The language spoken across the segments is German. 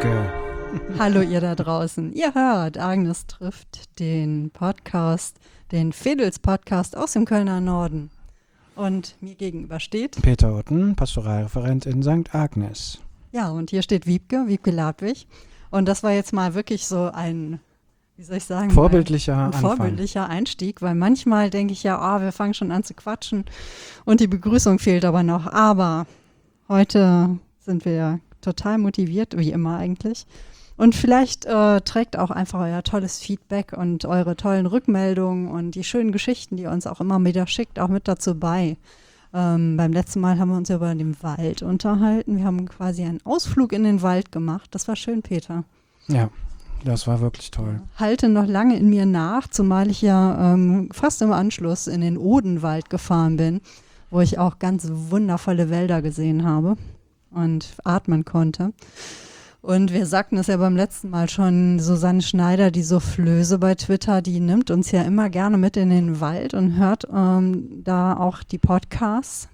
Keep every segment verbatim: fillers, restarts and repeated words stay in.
Wiebke. Hallo ihr da draußen. Ihr hört, Agnes trifft den Podcast, den Fedels-Podcast aus dem Kölner Norden. Und mir gegenüber steht Peter Otten, Pastoralreferent in Sankt Agnes. Ja, und hier steht Wiebke, Wiebke Ladwig. Und das war jetzt mal wirklich so ein, wie soll ich sagen, vorbildlicher ein Anfang. vorbildlicher Einstieg, weil manchmal denke ich ja, oh, wir fangen schon an zu quatschen und die Begrüßung fehlt aber noch. Aber heute sind wir total motiviert, wie immer eigentlich. Und vielleicht äh, trägt auch einfach euer tolles Feedback und eure tollen Rückmeldungen und die schönen Geschichten, die ihr uns auch immer wieder schickt, auch mit dazu bei. Ähm, beim letzten Mal haben wir uns über den Wald unterhalten. Wir haben quasi einen Ausflug in den Wald gemacht. Das war schön, Peter. Ja, das war wirklich toll. Halte noch lange in mir nach, zumal ich ja ähm, fast im Anschluss in den Odenwald gefahren bin, wo ich auch ganz wundervolle Wälder gesehen habe und atmen konnte. Und wir sagten es ja beim letzten Mal schon, Susanne Schneider, die Soufflöse bei Twitter, die nimmt uns ja immer gerne mit in den Wald und hört ähm, da auch die Podcasts.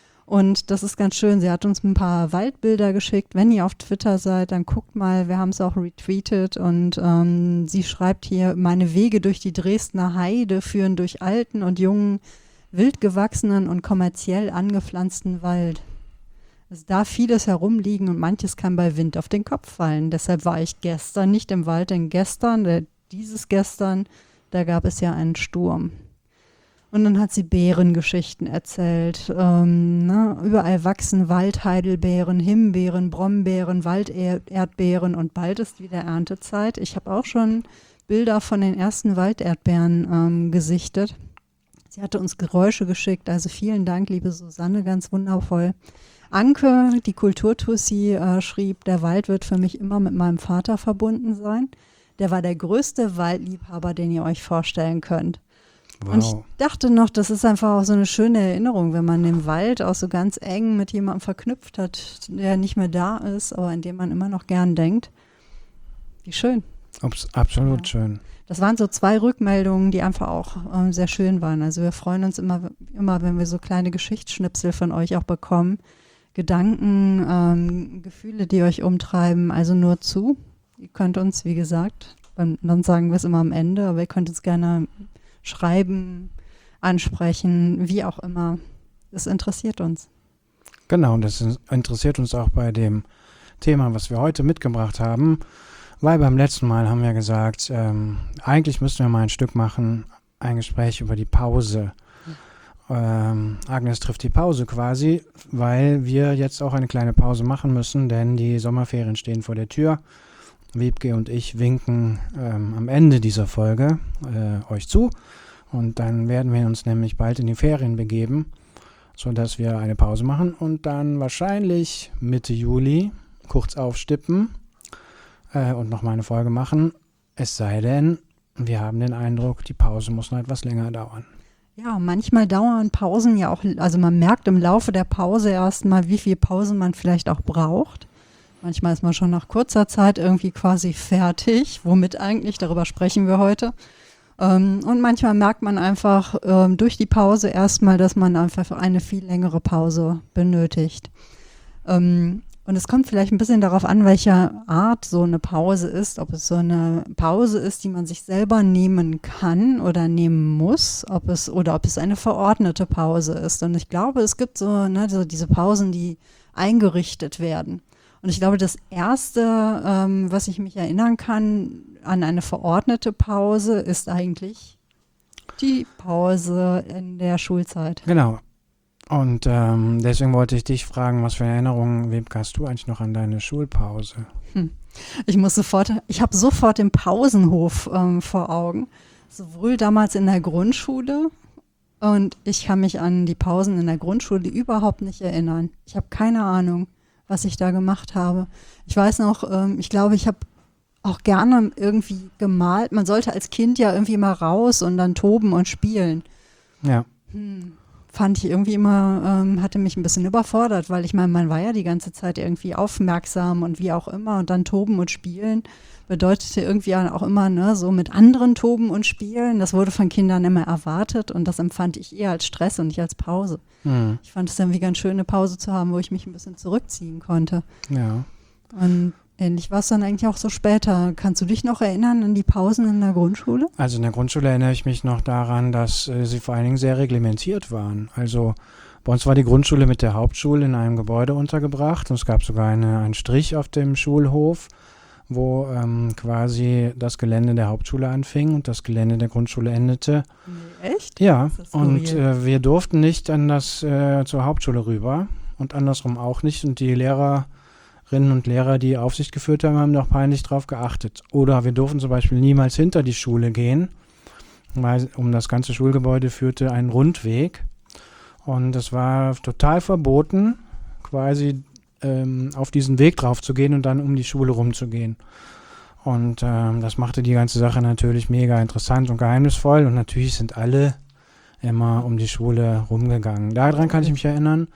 Und das ist ganz schön. Sie hat uns ein paar Waldbilder geschickt. Wenn ihr auf Twitter seid, dann guckt mal, wir haben es auch retweetet. Und ähm, sie schreibt hier, meine Wege durch die Dresdner Heide führen durch alten und jungen, wild gewachsenen und kommerziell angepflanzten Wald. Es darf vieles herumliegen und manches kann bei Wind auf den Kopf fallen. Deshalb war ich gestern nicht im Wald, denn gestern, äh, dieses gestern, da gab es ja einen Sturm. Und dann hat sie Beerengeschichten erzählt. Ähm, ne? Überall wachsen Waldheidelbeeren, Himbeeren, Brombeeren, Walderdbeeren und bald ist wieder Erntezeit. Ich habe auch schon Bilder von den ersten Walderdbeeren ähm, gesichtet. Sie hatte uns Geräusche geschickt, also vielen Dank, liebe Susanne, ganz wundervoll. Anke, die Kulturtussi, äh, schrieb, der Wald wird für mich immer mit meinem Vater verbunden sein. Der war der größte Waldliebhaber, den ihr euch vorstellen könnt. Wow. Und ich dachte noch, das ist einfach auch so eine schöne Erinnerung, wenn man den Wald auch so ganz eng mit jemandem verknüpft hat, der nicht mehr da ist, aber an den man immer noch gern denkt. Wie schön. Ups, absolut ja. Schön. Das waren so zwei Rückmeldungen, die einfach auch ähm, sehr schön waren. Also wir freuen uns immer, immer, wenn wir so kleine Geschichtsschnipsel von euch auch bekommen. Gedanken, ähm, Gefühle, die euch umtreiben, also nur zu. Ihr könnt uns, wie gesagt, beim, dann sagen wir es immer am Ende, aber ihr könnt uns gerne schreiben, ansprechen, wie auch immer. Das interessiert uns. Genau, das interessiert uns auch bei dem Thema, was wir heute mitgebracht haben, weil beim letzten Mal haben wir gesagt, ähm, eigentlich müssten wir mal ein Stück machen, ein Gespräch über die Pause. Ähm, Agnes trifft die Pause quasi, weil wir jetzt auch eine kleine Pause machen müssen, denn die Sommerferien stehen vor der Tür. Wiebke und ich winken ähm, am Ende dieser Folge äh, euch zu und dann werden wir uns nämlich bald in die Ferien begeben, sodass wir eine Pause machen und dann wahrscheinlich Mitte Juli kurz aufstippen äh, und nochmal eine Folge machen. Es sei denn, wir haben den Eindruck, die Pause muss noch etwas länger dauern. Ja, manchmal dauern Pausen ja auch, also man merkt im Laufe der Pause erstmal, wie viel Pause man vielleicht auch braucht. Manchmal ist man schon nach kurzer Zeit irgendwie quasi fertig, womit eigentlich, darüber sprechen wir heute. Ähm, und manchmal merkt man einfach ähm, durch die Pause erstmal, dass man einfach eine viel längere Pause benötigt. Ähm, Und es kommt vielleicht ein bisschen darauf an, welcher Art so eine Pause ist, ob es so eine Pause ist, die man sich selber nehmen kann oder nehmen muss, ob es oder ob es eine verordnete Pause ist. Und ich glaube, es gibt so, ne, so diese Pausen, die eingerichtet werden. Und ich glaube, das Erste, ähm, was ich mich erinnern kann an eine verordnete Pause, ist eigentlich die Pause in der Schulzeit. Genau. Und ähm, deswegen wollte ich dich fragen, was für Erinnerungen, Wiebke, hast du eigentlich noch an deine Schulpause? Hm. Ich muss sofort, ich habe sofort den Pausenhof ähm, vor Augen, sowohl damals in der Grundschule und ich kann mich an die Pausen in der Grundschule überhaupt nicht erinnern. Ich habe keine Ahnung, was ich da gemacht habe. Ich weiß noch, ähm, ich glaube, ich habe auch gerne irgendwie gemalt. Man sollte als Kind ja irgendwie mal raus und dann toben und spielen. Ja. Hm. Fand ich irgendwie immer, ähm, hatte mich ein bisschen überfordert, weil ich meine, man war ja die ganze Zeit irgendwie aufmerksam und wie auch immer und dann toben und spielen bedeutete irgendwie auch immer, ne, so mit anderen toben und spielen. Das wurde von Kindern immer erwartet und das empfand ich eher als Stress und nicht als Pause. Mhm. Ich fand es irgendwie ganz schön, eine Pause zu haben, wo ich mich ein bisschen zurückziehen konnte. Ja. Und ähnlich war es dann eigentlich auch so später. Kannst du dich noch erinnern an die Pausen in der Grundschule? Also in der Grundschule erinnere ich mich noch daran, dass äh, sie vor allen Dingen sehr reglementiert waren. Also bei uns war die Grundschule mit der Hauptschule in einem Gebäude untergebracht und es gab sogar eine, einen Strich auf dem Schulhof, wo ähm, quasi das Gelände der Hauptschule anfing und das Gelände der Grundschule endete. Nee, echt? Ja, Das ist und skurril. äh, wir durften nicht an das, äh, zur Hauptschule rüber und andersrum auch nicht. Und die Lehrerinnen und Lehrer, die Aufsicht geführt haben, haben doch peinlich drauf geachtet. Oder wir durften zum Beispiel niemals hinter die Schule gehen, weil um das ganze Schulgebäude führte ein Rundweg. Und es war total verboten, quasi ähm, auf diesen Weg drauf zu gehen und dann um die Schule rumzugehen. Und ähm, das machte die ganze Sache natürlich mega interessant und geheimnisvoll. Und natürlich sind alle immer um die Schule rumgegangen. Daran kann ich mich erinnern.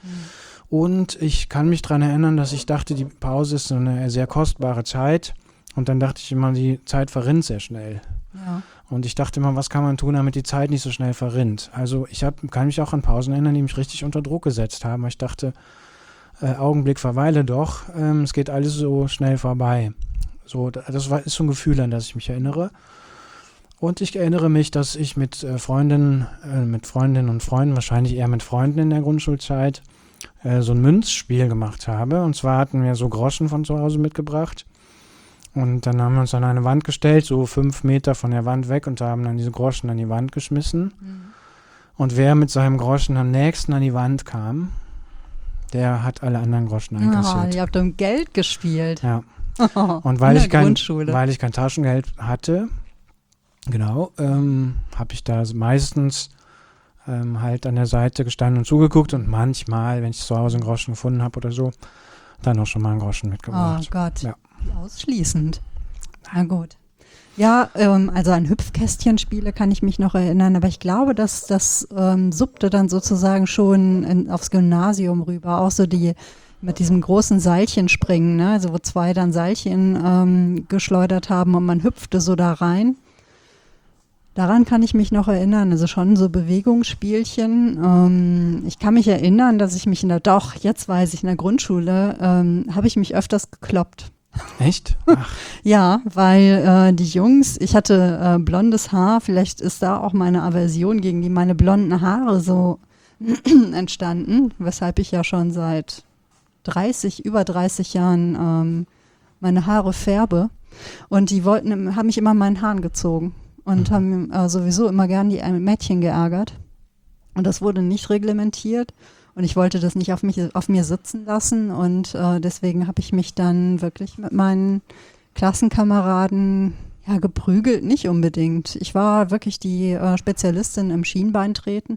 Und ich kann mich daran erinnern, dass ich dachte, die Pause ist so eine sehr kostbare Zeit. Und dann dachte ich immer, die Zeit verrinnt sehr schnell. Ja. Und ich dachte immer, was kann man tun, damit die Zeit nicht so schnell verrinnt. Also ich hab, kann mich auch an Pausen erinnern, die mich richtig unter Druck gesetzt haben. Weil ich dachte, äh, Augenblick, verweile doch, ähm, es geht alles so schnell vorbei. So, das war, ist so ein Gefühl, an das ich mich erinnere. Und ich erinnere mich, dass ich mit äh, Freundinnen, äh, mit Freundinnen und Freunden, wahrscheinlich eher mit Freunden in der Grundschulzeit, äh, so ein Münzspiel gemacht habe. Und zwar hatten wir so Groschen von zu Hause mitgebracht. Und dann haben wir uns an eine Wand gestellt, so fünf Meter von der Wand weg und haben dann diese Groschen an die Wand geschmissen. Mhm. Und wer mit seinem Groschen am nächsten an die Wand kam, der hat alle anderen Groschen einkassiert. Ah, ihr habt um Geld gespielt. Ja. Und weil in ich, der kein, Grundschule. weil ich kein Taschengeld hatte, genau, ähm, habe ich da meistens ähm, halt an der Seite gestanden und zugeguckt und manchmal, wenn ich zu Hause einen Groschen gefunden habe oder so, dann auch schon mal einen Groschen mitgebracht. Oh Gott. Ja. Ausschließend. Na gut. Ja, ähm, also an Hüpfkästchenspiele kann ich mich noch erinnern, aber ich glaube, dass das ähm, suppte dann sozusagen schon in, aufs Gymnasium rüber. Auch so die mit diesem großen Seilchen springen, ne? Also wo zwei dann Seilchen ähm, geschleudert haben und man hüpfte so da rein. Daran kann ich mich noch erinnern, also schon so Bewegungsspielchen. Ähm, ich kann mich erinnern, dass ich mich in der, doch, jetzt weiß ich, in der Grundschule, ähm, habe ich mich öfters gekloppt. Echt? Ach. Ja, weil äh, die Jungs, ich hatte äh, blondes Haar, vielleicht ist da auch meine Aversion gegen die meine blonden Haare so entstanden, weshalb ich ja schon seit dreißig, über dreißig Jahren ähm, meine Haare färbe. Und die wollten, haben mich immer an meinen Haaren gezogen und mhm. haben äh, sowieso immer gern die Mädchen geärgert. Und das wurde nicht reglementiert. Und ich wollte das nicht auf, mich, auf mir sitzen lassen und äh, deswegen habe ich mich dann wirklich mit meinen Klassenkameraden ja, geprügelt, nicht unbedingt. Ich war wirklich die äh, Spezialistin im Schienbeintreten.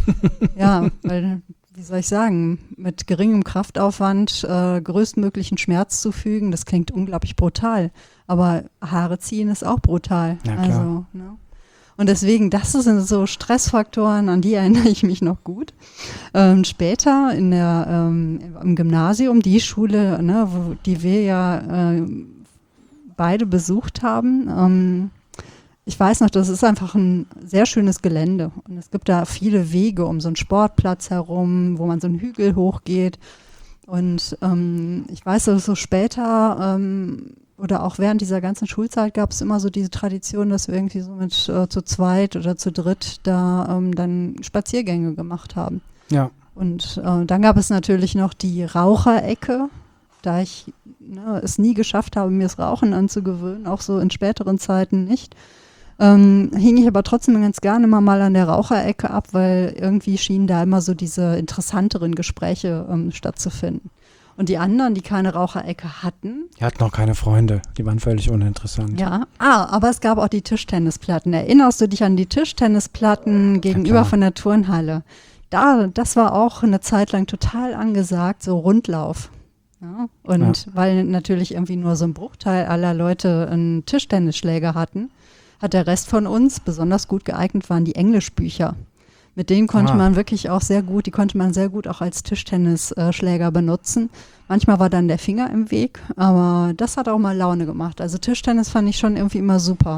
Ja, weil, wie soll ich sagen, mit geringem Kraftaufwand äh, größtmöglichen Schmerz zufügen, das klingt unglaublich brutal. Aber Haare ziehen ist auch brutal. Ja, klar. Also, ne? Und deswegen, das sind so Stressfaktoren, an die erinnere ich mich noch gut. Ähm, später in der, ähm, im Gymnasium, die Schule, ne, wo, die wir ja äh, beide besucht haben, ähm, ich weiß noch, das ist einfach ein sehr schönes Gelände. Und es gibt da viele Wege um so einen Sportplatz herum, wo man so einen Hügel hochgeht. Und ähm, ich weiß, dass so später ähm, oder auch während dieser ganzen Schulzeit gab es immer so diese Tradition, dass wir irgendwie so mit äh, zu zweit oder zu dritt da ähm, dann Spaziergänge gemacht haben. Ja. Und äh, dann gab es natürlich noch die Raucherecke, da ich ne, es nie geschafft habe, mir das Rauchen anzugewöhnen, auch so in späteren Zeiten nicht. Ähm, hing ich aber trotzdem ganz gerne immer mal an der Raucherecke ab, weil irgendwie schienen da immer so diese interessanteren Gespräche ähm, stattzufinden. Und die anderen, die keine Raucherecke hatten. Die hatten noch keine Freunde, die waren völlig uninteressant. Ja, ah, aber es gab auch die Tischtennisplatten. Erinnerst du dich an die Tischtennisplatten gegenüber ja, von der Turnhalle? Da, das war auch eine Zeit lang total angesagt, so Rundlauf. Ja, und ja. weil natürlich irgendwie nur so ein Bruchteil aller Leute einen Tischtennisschläger hatten, hat der Rest von uns, besonders gut geeignet waren die Englischbücher. Mit denen konnte ah. man wirklich auch sehr gut, die konnte man sehr gut auch als Tischtennisschläger benutzen. Manchmal war dann der Finger im Weg, aber das hat auch mal Laune gemacht. Also Tischtennis fand ich schon irgendwie immer super.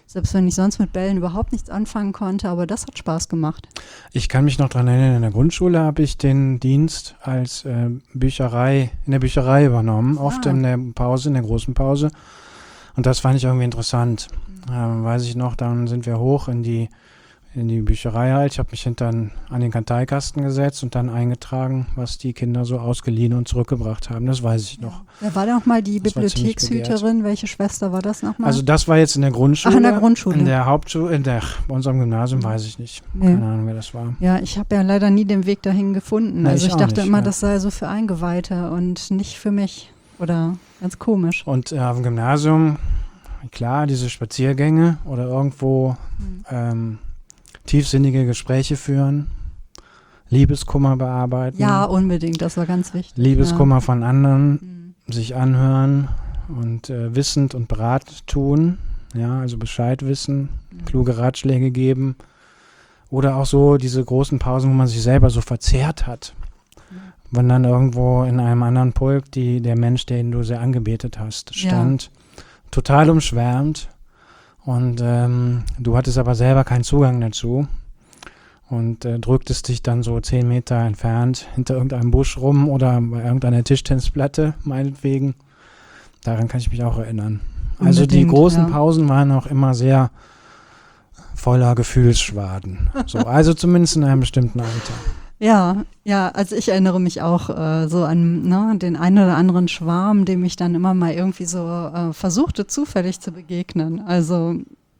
Selbst wenn ich sonst mit Bällen überhaupt nichts anfangen konnte, aber das hat Spaß gemacht. Ich kann mich noch daran erinnern, in der Grundschule habe ich den Dienst als äh, Bücherei, in der Bücherei übernommen, oft Ah. in der Pause, in der großen Pause. Und das fand ich irgendwie interessant. Mhm. Ähm, weiß ich noch, dann sind wir hoch in die, in die Bücherei halt. Ich habe mich hinter an den Karteikasten gesetzt und dann eingetragen, was die Kinder so ausgeliehen und zurückgebracht haben. Das weiß ich noch. Wer war da nochmal die Das war ziemlich Bibliothekshüterin? Welche Schwester war das nochmal? Also das war jetzt in der Grundschule. Ach, in der Grundschule. In der Hauptschule, in der, bei unserem Gymnasium weiß ich nicht. Nee. Keine Ahnung, wer das war. Ja, ich habe ja leider nie den Weg dahin gefunden. Nee, also ich ich auch dachte nicht, immer, ja. das sei so für Eingeweihte und nicht für mich. Oder ganz komisch. Und äh, auf dem Gymnasium, klar, diese Spaziergänge oder irgendwo Mhm. ähm, tiefsinnige Gespräche führen, Liebeskummer bearbeiten, Ja, unbedingt, das war ganz wichtig. Liebeskummer von anderen Ja. Mhm. sich anhören und äh, wissend und berat tun, ja, also Bescheid wissen, Mhm. kluge Ratschläge geben oder auch so diese großen Pausen, wo man sich selber so verzehrt hat. Wenn dann irgendwo in einem anderen Pulk die, der Mensch, den du sehr angebetet hast, stand, total umschwärmt und ähm, du hattest aber selber keinen Zugang dazu und äh, drücktest dich dann so zehn Meter entfernt hinter irgendeinem Busch rum oder bei irgendeiner Tischtennisplatte, meinetwegen. Daran kann ich mich auch erinnern. Also die Unbedingt, großen ja. Pausen waren auch immer sehr voller Gefühlsschwaden. So, also zumindest in einem bestimmten Alter. Ja, ja, also ich erinnere mich auch äh, so an ne, den einen oder anderen Schwarm, dem ich dann immer mal irgendwie so äh, versuchte, zufällig zu begegnen. Also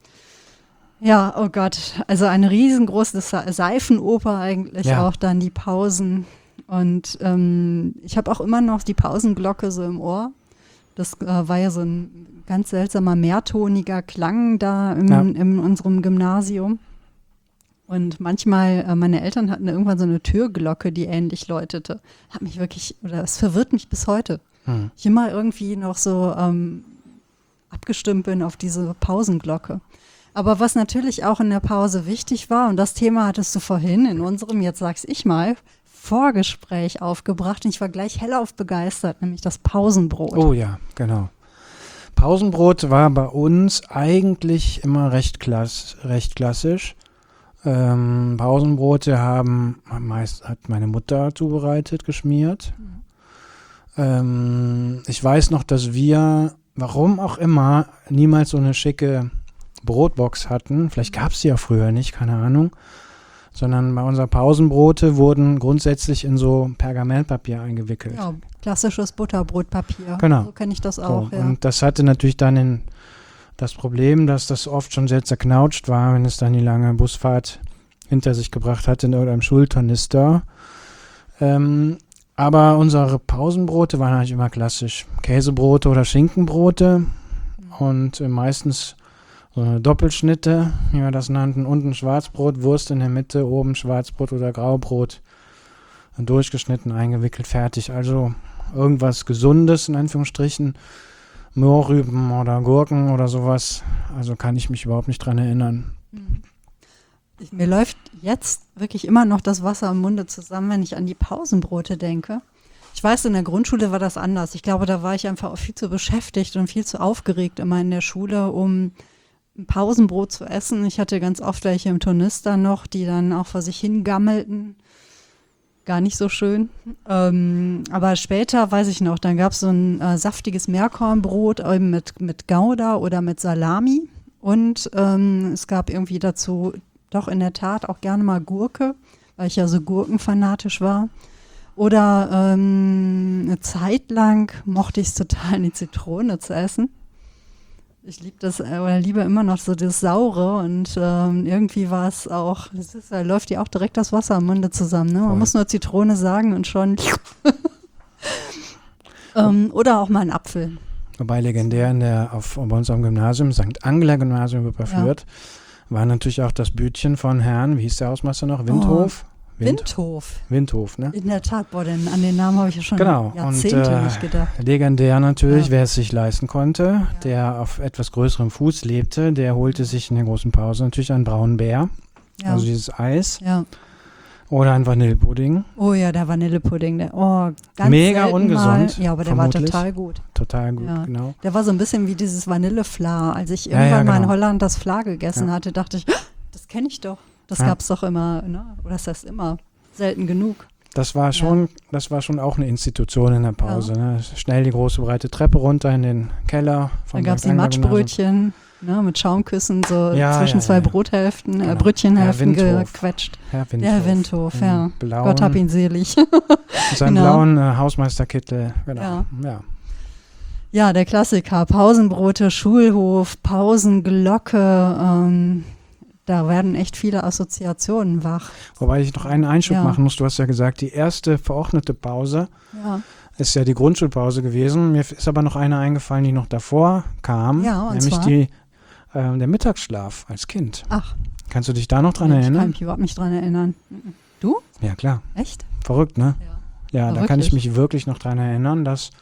ja, oh Gott, also eine riesengroße Se- Seifenoper eigentlich, Ja. auch dann die Pausen. Und ähm, ich habe auch immer noch die Pausenglocke so im Ohr. Das äh, war ja so ein ganz seltsamer mehrtoniger Klang da im, Ja. in unserem Gymnasium. Und manchmal, äh, meine Eltern hatten irgendwann so eine Türglocke, die ähnlich läutete. Hat mich wirklich, oder es verwirrt mich bis heute. Hm. Ich immer irgendwie noch so ähm, abgestimmt bin auf diese Pausenglocke. Aber was natürlich auch in der Pause wichtig war, und das Thema hattest du vorhin in unserem, jetzt sag's ich mal, Vorgespräch aufgebracht und ich war gleich hellauf begeistert, nämlich das Pausenbrot. Oh ja, genau. Pausenbrot war bei uns eigentlich immer recht, klass, recht klassisch. Ähm, Pausenbrote haben meist hat meine Mutter zubereitet, geschmiert. Ähm, ich weiß noch, dass wir, warum auch immer, niemals so eine schicke Brotbox hatten. Vielleicht gab es die ja früher nicht, keine Ahnung. Sondern bei unseren Pausenbrote wurden grundsätzlich in so Pergamentpapier eingewickelt. Ja, klassisches Butterbrotpapier. Genau. So kenne ich das So, auch, ja. und das hatte natürlich dann in, das Problem, dass das oft schon sehr zerknautscht war, wenn es dann die lange Busfahrt hinter sich gebracht hat in irgendeinem Schultornister. Ähm, aber unsere Pausenbrote waren eigentlich immer klassisch. Käsebrote oder Schinkenbrote und äh, meistens so eine Doppelschnitte, wie wir das nannten. Unten Schwarzbrot, Wurst in der Mitte, oben Schwarzbrot oder Graubrot. Durchgeschnitten, eingewickelt, fertig. Also irgendwas Gesundes, in Anführungsstrichen. Mohrrüben oder Gurken oder sowas. Also kann ich mich überhaupt nicht dran erinnern. Ich, mir läuft jetzt wirklich immer noch das Wasser im Munde zusammen, wenn ich an die Pausenbrote denke. Ich weiß, in der Grundschule war das anders. Ich glaube, da war ich einfach auch viel zu beschäftigt und viel zu aufgeregt immer in der Schule, um ein Pausenbrot zu essen. Ich hatte ganz oft welche im Tornister noch, die dann auch vor sich hingammelten. Gar nicht so schön. Ähm, aber später, weiß ich noch, dann gab es so ein äh, saftiges Meerkornbrot eben mit, mit Gouda oder mit Salami. Und ähm, es gab irgendwie dazu doch in der Tat auch gerne mal Gurke, weil ich ja so gurkenfanatisch war. Oder ähm, eine Zeit lang mochte ich es total, eine Zitrone zu essen. Ich liebe das, äh, oder liebe immer noch so das Saure und ähm, irgendwie war es auch, das ist, da läuft ja auch direkt das Wasser im Munde zusammen. Ne? Man Voll. muss nur Zitrone sagen und schon. ähm, oder auch mal einen Apfel. Wobei legendär in der, auf, bei uns am Gymnasium, Sankt Angela Gymnasium überführt, war natürlich auch das Bütchen von Herrn, wie hieß der Hausmeister noch? Windhof? Wind- Windhof. Windhof, ne? In der Tat, boah, denn an den Namen habe ich ja schon Genau, Jahrzehnte und, äh, nicht gedacht. Legendär natürlich, Ja. wer es sich leisten konnte, der auf etwas größerem Fuß lebte, der holte sich in der großen Pause natürlich einen braunen Bär, Ja, also dieses Eis. ja. Oder ein Vanillepudding. Oh ja, der Vanillepudding, der, oh, ganz Mega selten ungesund, Mal. Ja, aber der vermutlich. war total gut. Total gut, Ja. genau. Der war so ein bisschen wie dieses Vanillefla. Als ich Ja, irgendwann ja, mal in genau. Holland das Fla gegessen Ja. hatte, dachte ich, das kenne ich doch. Das Ja. gab's doch immer, ne? Oder ist das immer selten genug? Das war schon, das war schon auch eine Institution in der Pause. Ne? Schnell die große breite Treppe runter in den Keller. Vom Dann gab's die Sankt Angler Gymnasium. Matschbrötchen, ne, mit Schaumküssen so Ja, zwischen ja, zwei ja. Brothälften, Genau. äh, Brötchenhälften Herr Windhof. gequetscht. Herr Windhof. Der Windhof, In ja. blauen, Gott hab ihn selig. Mit seinem Genau. blauen äh, Hausmeisterkittel. Genau. Ja. Ja. Ja, der Klassiker. Pausenbrote, Schulhof, Pausenglocke. Ähm, da werden echt viele Assoziationen wach. Wobei ich noch einen Einschub Ja. machen muss. Du hast ja gesagt, die erste verordnete Pause Ja, ist ja die Grundschulpause gewesen. Mir ist aber noch eine eingefallen, die noch davor kam. Ja, und nämlich zwar? die, äh, der Mittagsschlaf als Kind. ach, Kannst du dich da noch dran ich kann erinnern? mich überhaupt nicht dran erinnern. Mhm. Ja, klar. Echt? Verrückt, ne? Ja. Ja, Ah, da kann ich wirklich? mich wirklich noch dran erinnern, dass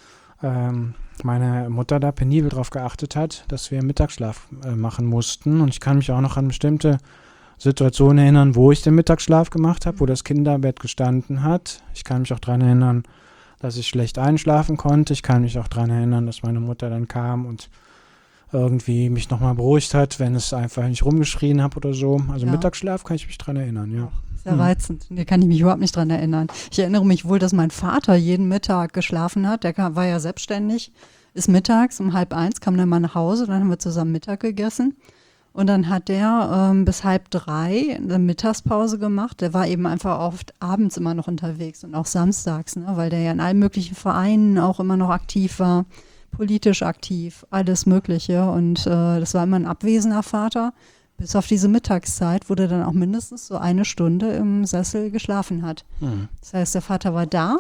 ähm, meine Mutter da penibel drauf geachtet hat, dass wir Mittagsschlaf äh, machen mussten. Und ich kann mich auch noch an bestimmte Situationen erinnern, wo ich den Mittagsschlaf gemacht habe, wo das Kinderbett gestanden hat. Ich kann mich auch daran erinnern, dass ich schlecht einschlafen konnte. Ich kann mich auch daran erinnern, dass meine Mutter dann kam und irgendwie mich nochmal beruhigt hat, wenn es einfach nicht rumgeschrien habe oder so. Also Ja. Mittagsschlaf kann ich mich dran erinnern, ja. Sehr Hm. reizend. Da kann ich mich überhaupt nicht dran erinnern. Ich erinnere mich wohl, dass mein Vater jeden Mittag geschlafen hat. Der kam, war ja selbstständig, ist mittags um halb eins, kam dann mal nach Hause, dann haben wir zusammen Mittag gegessen. Und dann hat der ähm, bis halb drei eine Mittagspause gemacht. Der war eben einfach oft abends immer noch unterwegs und auch samstags, ne, weil der ja in allen möglichen Vereinen auch immer noch aktiv war, politisch aktiv, alles Mögliche. Und äh, das war immer ein abwesender Vater, bis auf diese Mittagszeit, wo der dann auch mindestens so eine Stunde im Sessel geschlafen hat. Mhm. Das heißt, der Vater war da,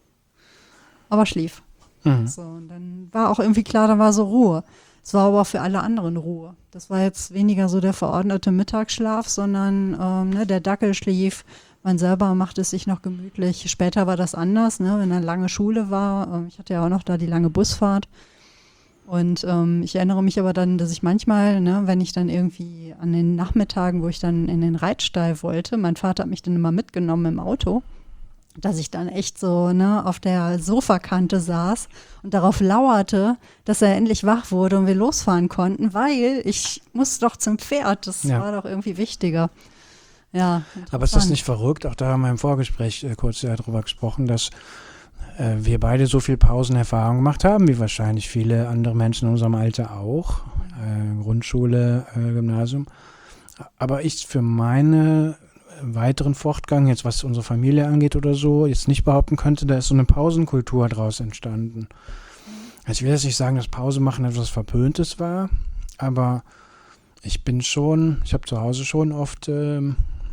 aber schlief. Mhm. So, und dann war auch irgendwie klar, da war so Ruhe. Es war aber auch für alle anderen Ruhe. Das war jetzt weniger so der verordnete Mittagsschlaf, sondern ähm, ne, der Dackel schlief, man selber machte es sich noch gemütlich. Später war das anders, ne, wenn eine lange Schule war. Ähm, ich hatte ja auch noch da die lange Busfahrt. Und ähm, ich erinnere mich aber dann, dass ich manchmal, ne, wenn ich dann irgendwie an den Nachmittagen, wo ich dann in den Reitstall wollte, mein Vater hat mich dann immer mitgenommen im Auto, dass ich dann echt so ne, auf der Sofakante saß und darauf lauerte, dass er endlich wach wurde und wir losfahren konnten, weil ich muss doch zum Pferd, das Ja. war doch irgendwie wichtiger. Ja, Aber ist das interessant. nicht verrückt? Auch da haben wir im Vorgespräch äh, kurz ja, drüber gesprochen, dass äh, wir beide so viel Pausenerfahrung gemacht haben, wie wahrscheinlich viele andere Menschen in unserem Alter auch. Äh, Grundschule, äh, Gymnasium. Aber ich für meine weiteren Fortgang, jetzt was unsere Familie angeht oder so, jetzt nicht behaupten könnte, da ist so eine Pausenkultur draus entstanden. Also ich will jetzt nicht sagen, dass Pause machen etwas Verpöntes war, aber ich bin schon, ich habe zu Hause schon oft ähm,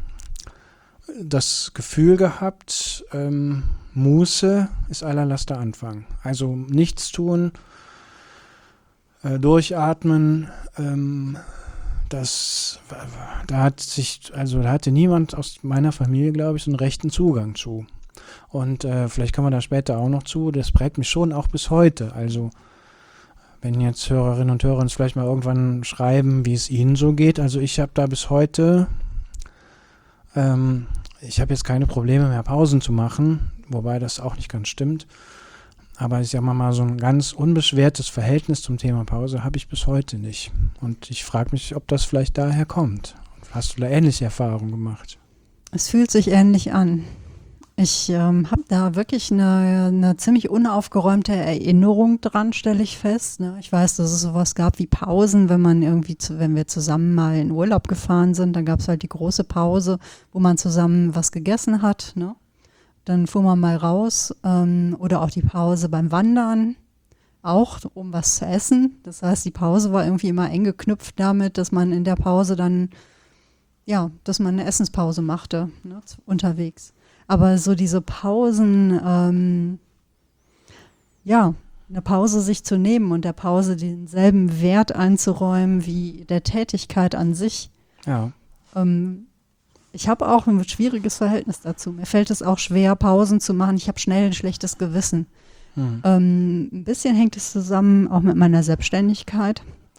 das Gefühl gehabt, ähm, Muße ist aller Laster Anfang. Also nichts tun, äh, durchatmen, ähm, das, da hat sich, also da hatte niemand aus meiner Familie, glaube ich, so einen rechten Zugang zu. Und äh, vielleicht kommen wir da später auch noch zu, das prägt mich schon auch bis heute. Also wenn jetzt Hörerinnen und Hörer uns vielleicht mal irgendwann schreiben, wie es ihnen so geht. Also ich habe da bis heute, ähm, ich habe jetzt keine Probleme mehr, Pausen zu machen, wobei das auch nicht ganz stimmt. Aber ich sag mal, mal so ein ganz unbeschwertes Verhältnis zum Thema Pause habe ich bis heute nicht. Und ich frage mich, ob das vielleicht daher kommt. Hast du da ähnliche Erfahrungen gemacht? Es fühlt sich ähnlich an. Ich ähm, habe da wirklich eine, eine ziemlich unaufgeräumte Erinnerung dran, stelle ich fest. Ne? Ich weiß, dass es sowas gab wie Pausen, wenn man irgendwie, zu, wenn wir zusammen mal in Urlaub gefahren sind, dann gab es halt die große Pause, wo man zusammen was gegessen hat. Ne? Dann fuhr man mal raus ähm, oder auch die Pause beim Wandern, auch um was zu essen. Das heißt, die Pause war irgendwie immer eng geknüpft damit, dass man in der Pause dann, ja, dass man eine Essenspause machte, ne, unterwegs. Aber so diese Pausen, ähm, ja, eine Pause sich zu nehmen und der Pause denselben Wert einzuräumen wie der Tätigkeit an sich. Ja. Ähm, ich habe auch ein schwieriges Verhältnis dazu. Mir fällt es auch schwer, Pausen zu machen. Ich habe schnell ein schlechtes Gewissen. Hm. Ähm, ein bisschen hängt es zusammen auch mit meiner Selbstständigkeit. Klar.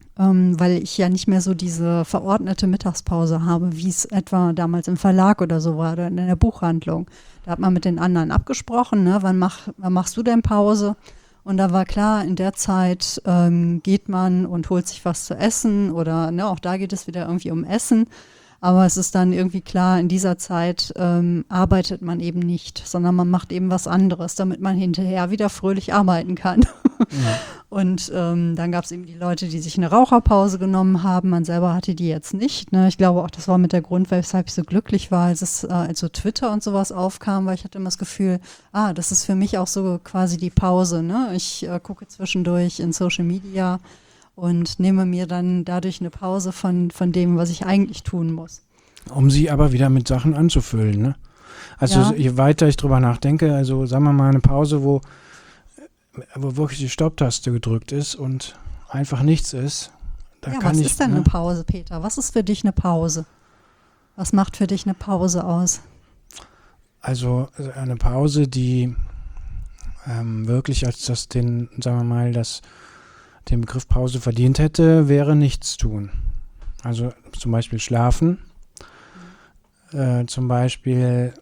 ähm, weil ich ja nicht mehr so diese verordnete Mittagspause habe, wie es etwa damals im Verlag oder so war oder in der Buchhandlung. Da hat man mit den anderen abgesprochen, ne? wann, mach, wann machst du denn Pause? Und da war klar, in der Zeit ähm, geht man und holt sich was zu essen oder ne, auch da geht es wieder irgendwie um Essen. Aber es ist dann irgendwie klar, in dieser Zeit ähm, arbeitet man eben nicht, sondern man macht eben was anderes, damit man hinterher wieder fröhlich arbeiten kann. Ja. Und ähm, dann gab es eben die Leute, die sich eine Raucherpause genommen haben. Man selber hatte die jetzt nicht. Ne? Ich glaube auch, das war mit der Grund, weshalb ich so glücklich war, als es äh, als so Twitter und sowas aufkam, weil ich hatte immer das Gefühl, ah, das ist für mich auch so quasi die Pause. Ne? Ich äh, gucke zwischendurch in Social Media und nehme mir dann dadurch eine Pause von, von dem, was ich eigentlich tun muss. Um sie aber wieder mit Sachen anzufüllen, ne? Also ja. Je weiter ich drüber nachdenke, also sagen wir mal eine Pause, wo, wo wirklich die Stopptaste gedrückt ist und einfach nichts ist. Da ja, kann was ich, ist denn ne? eine Pause, Peter? Was ist für dich eine Pause? Was macht für dich eine Pause aus? Also eine Pause, die ähm, wirklich als das den, sagen wir mal, das den Begriff Pause verdient hätte, wäre nichts tun. Also zum Beispiel schlafen, äh, zum Beispiel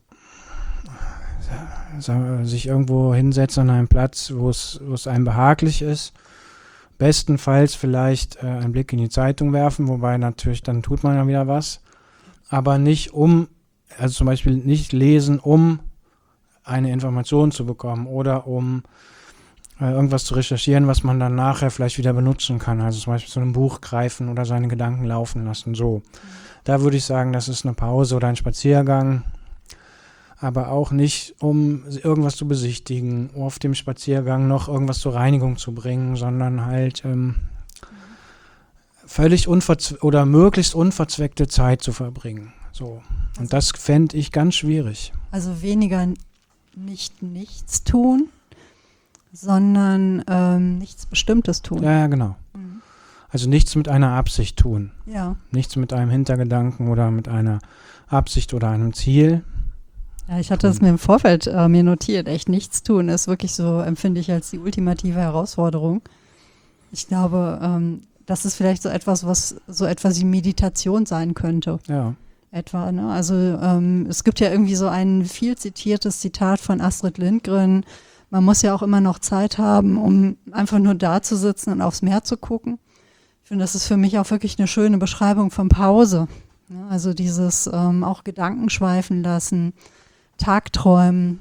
äh, sich irgendwo hinsetzen an einem Platz, wo es, wo es einem behaglich ist. Bestenfalls vielleicht äh, einen Blick in die Zeitung werfen, wobei natürlich dann tut man ja wieder was. Aber nicht um, also zum Beispiel nicht lesen, um eine Information zu bekommen oder um irgendwas zu recherchieren, was man dann nachher vielleicht wieder benutzen kann. Also zum Beispiel zu einem Buch greifen oder seine Gedanken laufen lassen. So. Mhm. Da würde ich sagen, das ist eine Pause oder ein Spaziergang. Aber auch nicht, um irgendwas zu besichtigen, auf dem Spaziergang noch irgendwas zur Reinigung zu bringen, sondern halt ähm, mhm. völlig unverzwe- oder möglichst unverzweckte Zeit zu verbringen. So. Und also, das fände ich ganz schwierig. Also weniger nicht nichts tun, sondern ähm, nichts Bestimmtes tun. Ja, ja, genau. Mhm. Also nichts mit einer Absicht tun. Ja. Nichts mit einem Hintergedanken oder mit einer Absicht oder einem Ziel. Ja, ich hatte es mir im Vorfeld äh, mir notiert. Echt nichts tun ist wirklich so, empfinde ich als die ultimative Herausforderung. Ich glaube, ähm, das ist vielleicht so etwas, was so etwas wie Meditation sein könnte. Ja. Etwa, ne? Also ähm, es gibt ja irgendwie so ein viel zitiertes Zitat von Astrid Lindgren. Man muss ja auch immer noch Zeit haben, um einfach nur da zu sitzen und aufs Meer zu gucken. Ich finde, das ist für mich auch wirklich eine schöne Beschreibung von Pause. Ja, also dieses ähm, auch Gedanken schweifen lassen, Tagträumen,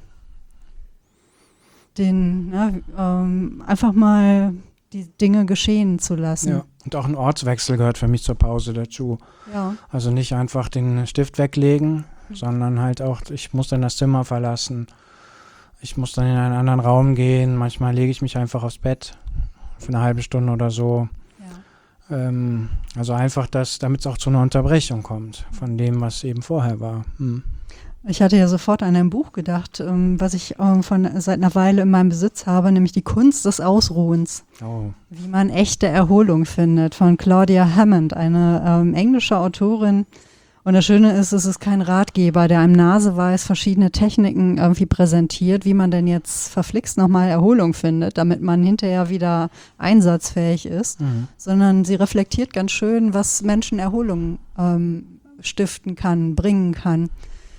den ne, ähm, einfach mal die Dinge geschehen zu lassen. Ja, und auch ein Ortswechsel gehört für mich zur Pause dazu. Ja. Also nicht einfach den Stift weglegen, mhm. sondern halt auch, ich muss dann das Zimmer verlassen. Ich muss dann in einen anderen Raum gehen. Manchmal lege ich mich einfach aufs Bett für eine halbe Stunde oder so. Ja. Ähm, also einfach, das, damit es auch zu einer Unterbrechung kommt von dem, was eben vorher war. Hm. Ich hatte ja sofort an ein Buch gedacht, ähm, was ich ähm, von, seit einer Weile in meinem Besitz habe, nämlich Die Kunst des Ausruhens. Oh. Wie man echte Erholung findet, von Claudia Hammond, eine ähm, englische Autorin. Und das Schöne ist, es ist kein Ratgeber, der einem naseweis verschiedene Techniken irgendwie präsentiert, wie man denn jetzt verflixt nochmal Erholung findet, damit man hinterher wieder einsatzfähig ist, mhm. sondern sie reflektiert ganz schön, was Menschen Erholung ähm, stiften kann, bringen kann.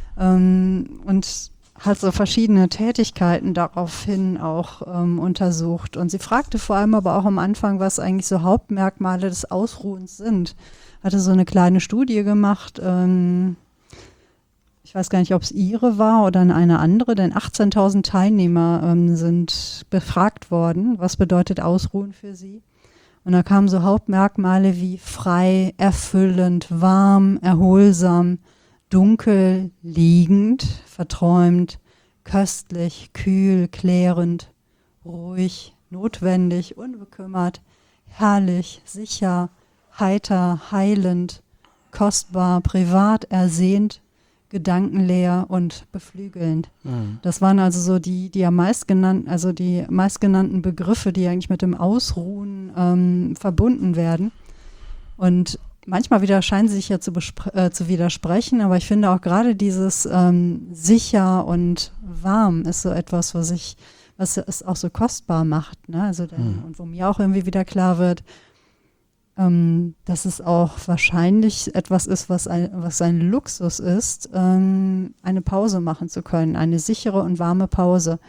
Ähm, und hat so verschiedene Tätigkeiten daraufhin auch ähm, untersucht. Und sie fragte vor allem aber auch am Anfang, was eigentlich so Hauptmerkmale des Ausruhens sind. Hatte so eine kleine Studie gemacht, ähm, ich weiß gar nicht, ob es ihre war oder eine andere, denn achtzehntausend Teilnehmer ähm, sind befragt worden, was bedeutet Ausruhen für sie. Und da kamen so Hauptmerkmale wie frei, erfüllend, warm, erholsam, dunkel, liegend, verträumt, köstlich, kühl, klärend, ruhig, notwendig, unbekümmert, herrlich, sicher, heiter, heilend, kostbar, privat, ersehnt, gedankenleer und beflügelnd. Mhm. Das waren also so die, die am meist genannten, also die meistgenannten Begriffe, die eigentlich mit dem Ausruhen ähm, verbunden werden. Und manchmal wieder scheinen sie sich ja zu, bespr- äh, zu widersprechen, aber ich finde auch gerade dieses ähm, sicher und warm ist so etwas, was ich, was es auch so kostbar macht, ne? Also denn, mhm. und wo mir auch irgendwie wieder klar wird, ähm, dass es auch wahrscheinlich etwas ist, was ein, was ein Luxus ist, ähm, eine Pause machen zu können, eine sichere und warme Pause.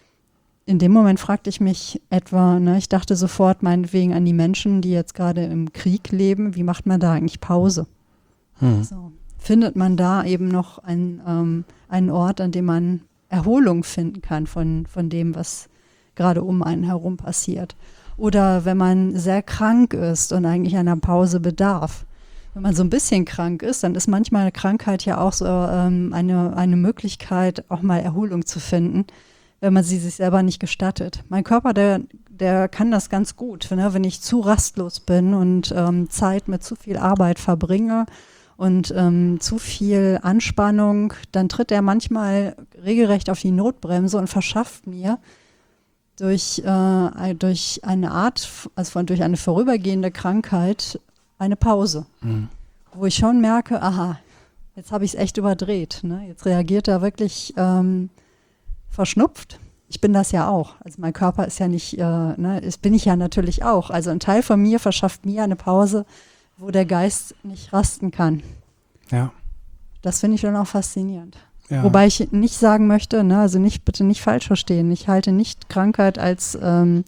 In dem Moment fragte ich mich etwa, ne, ich dachte sofort meinetwegen an die Menschen, die jetzt gerade im Krieg leben, wie macht man da eigentlich Pause? Hm. So. Findet man da eben noch ein, ähm, einen Ort, an dem man Erholung finden kann von, von dem, was gerade um einen herum passiert? Oder wenn man sehr krank ist und eigentlich einer Pause bedarf. Wenn man so ein bisschen krank ist, dann ist manchmal eine Krankheit ja auch so ähm, eine, eine Möglichkeit, auch mal Erholung zu finden, wenn man sie sich selber nicht gestattet. Mein Körper, der, der kann das ganz gut. Ne? Wenn ich zu rastlos bin und ähm, Zeit mit zu viel Arbeit verbringe und ähm, zu viel Anspannung, dann tritt er manchmal regelrecht auf die Notbremse und verschafft mir durch, äh, durch eine Art, also von, durch eine vorübergehende Krankheit, eine Pause. Mhm. Wo ich schon merke, aha, jetzt habe ich es echt überdreht. Ne? Jetzt reagiert er wirklich ähm, verschnupft. Ich bin das ja auch. Also mein Körper ist ja nicht, äh, ne, das bin ich ja natürlich auch. Also ein Teil von mir verschafft mir eine Pause, wo der Geist nicht rasten kann. Ja. Das finde ich dann auch faszinierend. Ja. Wobei ich nicht sagen möchte, ne, also nicht, bitte nicht falsch verstehen. Ich halte nicht Krankheit als, ähm,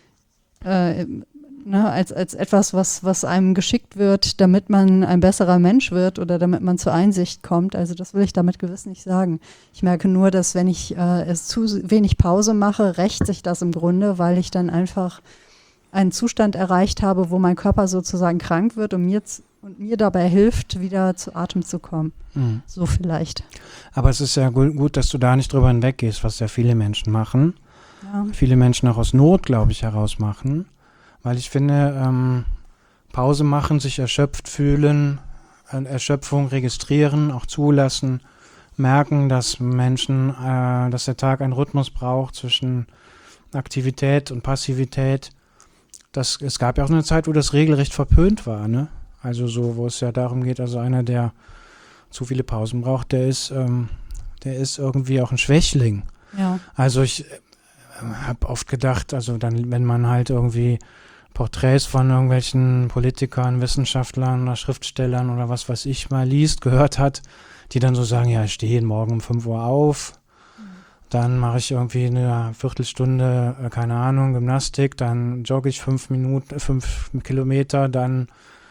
äh, ne, als, als etwas, was, was einem geschickt wird, damit man ein besserer Mensch wird oder damit man zur Einsicht kommt. Also das will ich damit gewiss nicht sagen. Ich merke nur, dass wenn ich äh, es zu wenig Pause mache, rächt sich das im Grunde, weil ich dann einfach einen Zustand erreicht habe, wo mein Körper sozusagen krank wird und mir, z- und mir dabei hilft, wieder zu Atem zu kommen. Mhm. So vielleicht. Aber es ist ja gut, gut, dass du da nicht drüber hinweggehst, was ja viele Menschen machen. Ja. Viele Menschen auch aus Not, glaube ich, heraus machen. Weil ich finde, ähm, Pause machen, sich erschöpft fühlen, äh, Erschöpfung registrieren, auch zulassen, merken, dass Menschen, äh, dass der Tag einen Rhythmus braucht zwischen Aktivität und Passivität. Das, es gab ja auch eine Zeit, wo das regelrecht verpönt war, ne? Also so, wo es ja darum geht, also einer, der zu viele Pausen braucht, der ist, ähm, der ist irgendwie auch ein Schwächling. Ja. Also ich äh, habe oft gedacht, also dann, wenn man halt irgendwie Porträts von irgendwelchen Politikern, Wissenschaftlern oder Schriftstellern oder was weiß ich mal liest, gehört hat, die dann so sagen, ja, ich stehe jeden Morgen um fünf Uhr auf, mhm. dann mache ich irgendwie eine Viertelstunde, äh, keine Ahnung, Gymnastik, dann jogge ich fünf Minuten, fünf Kilometer, dann,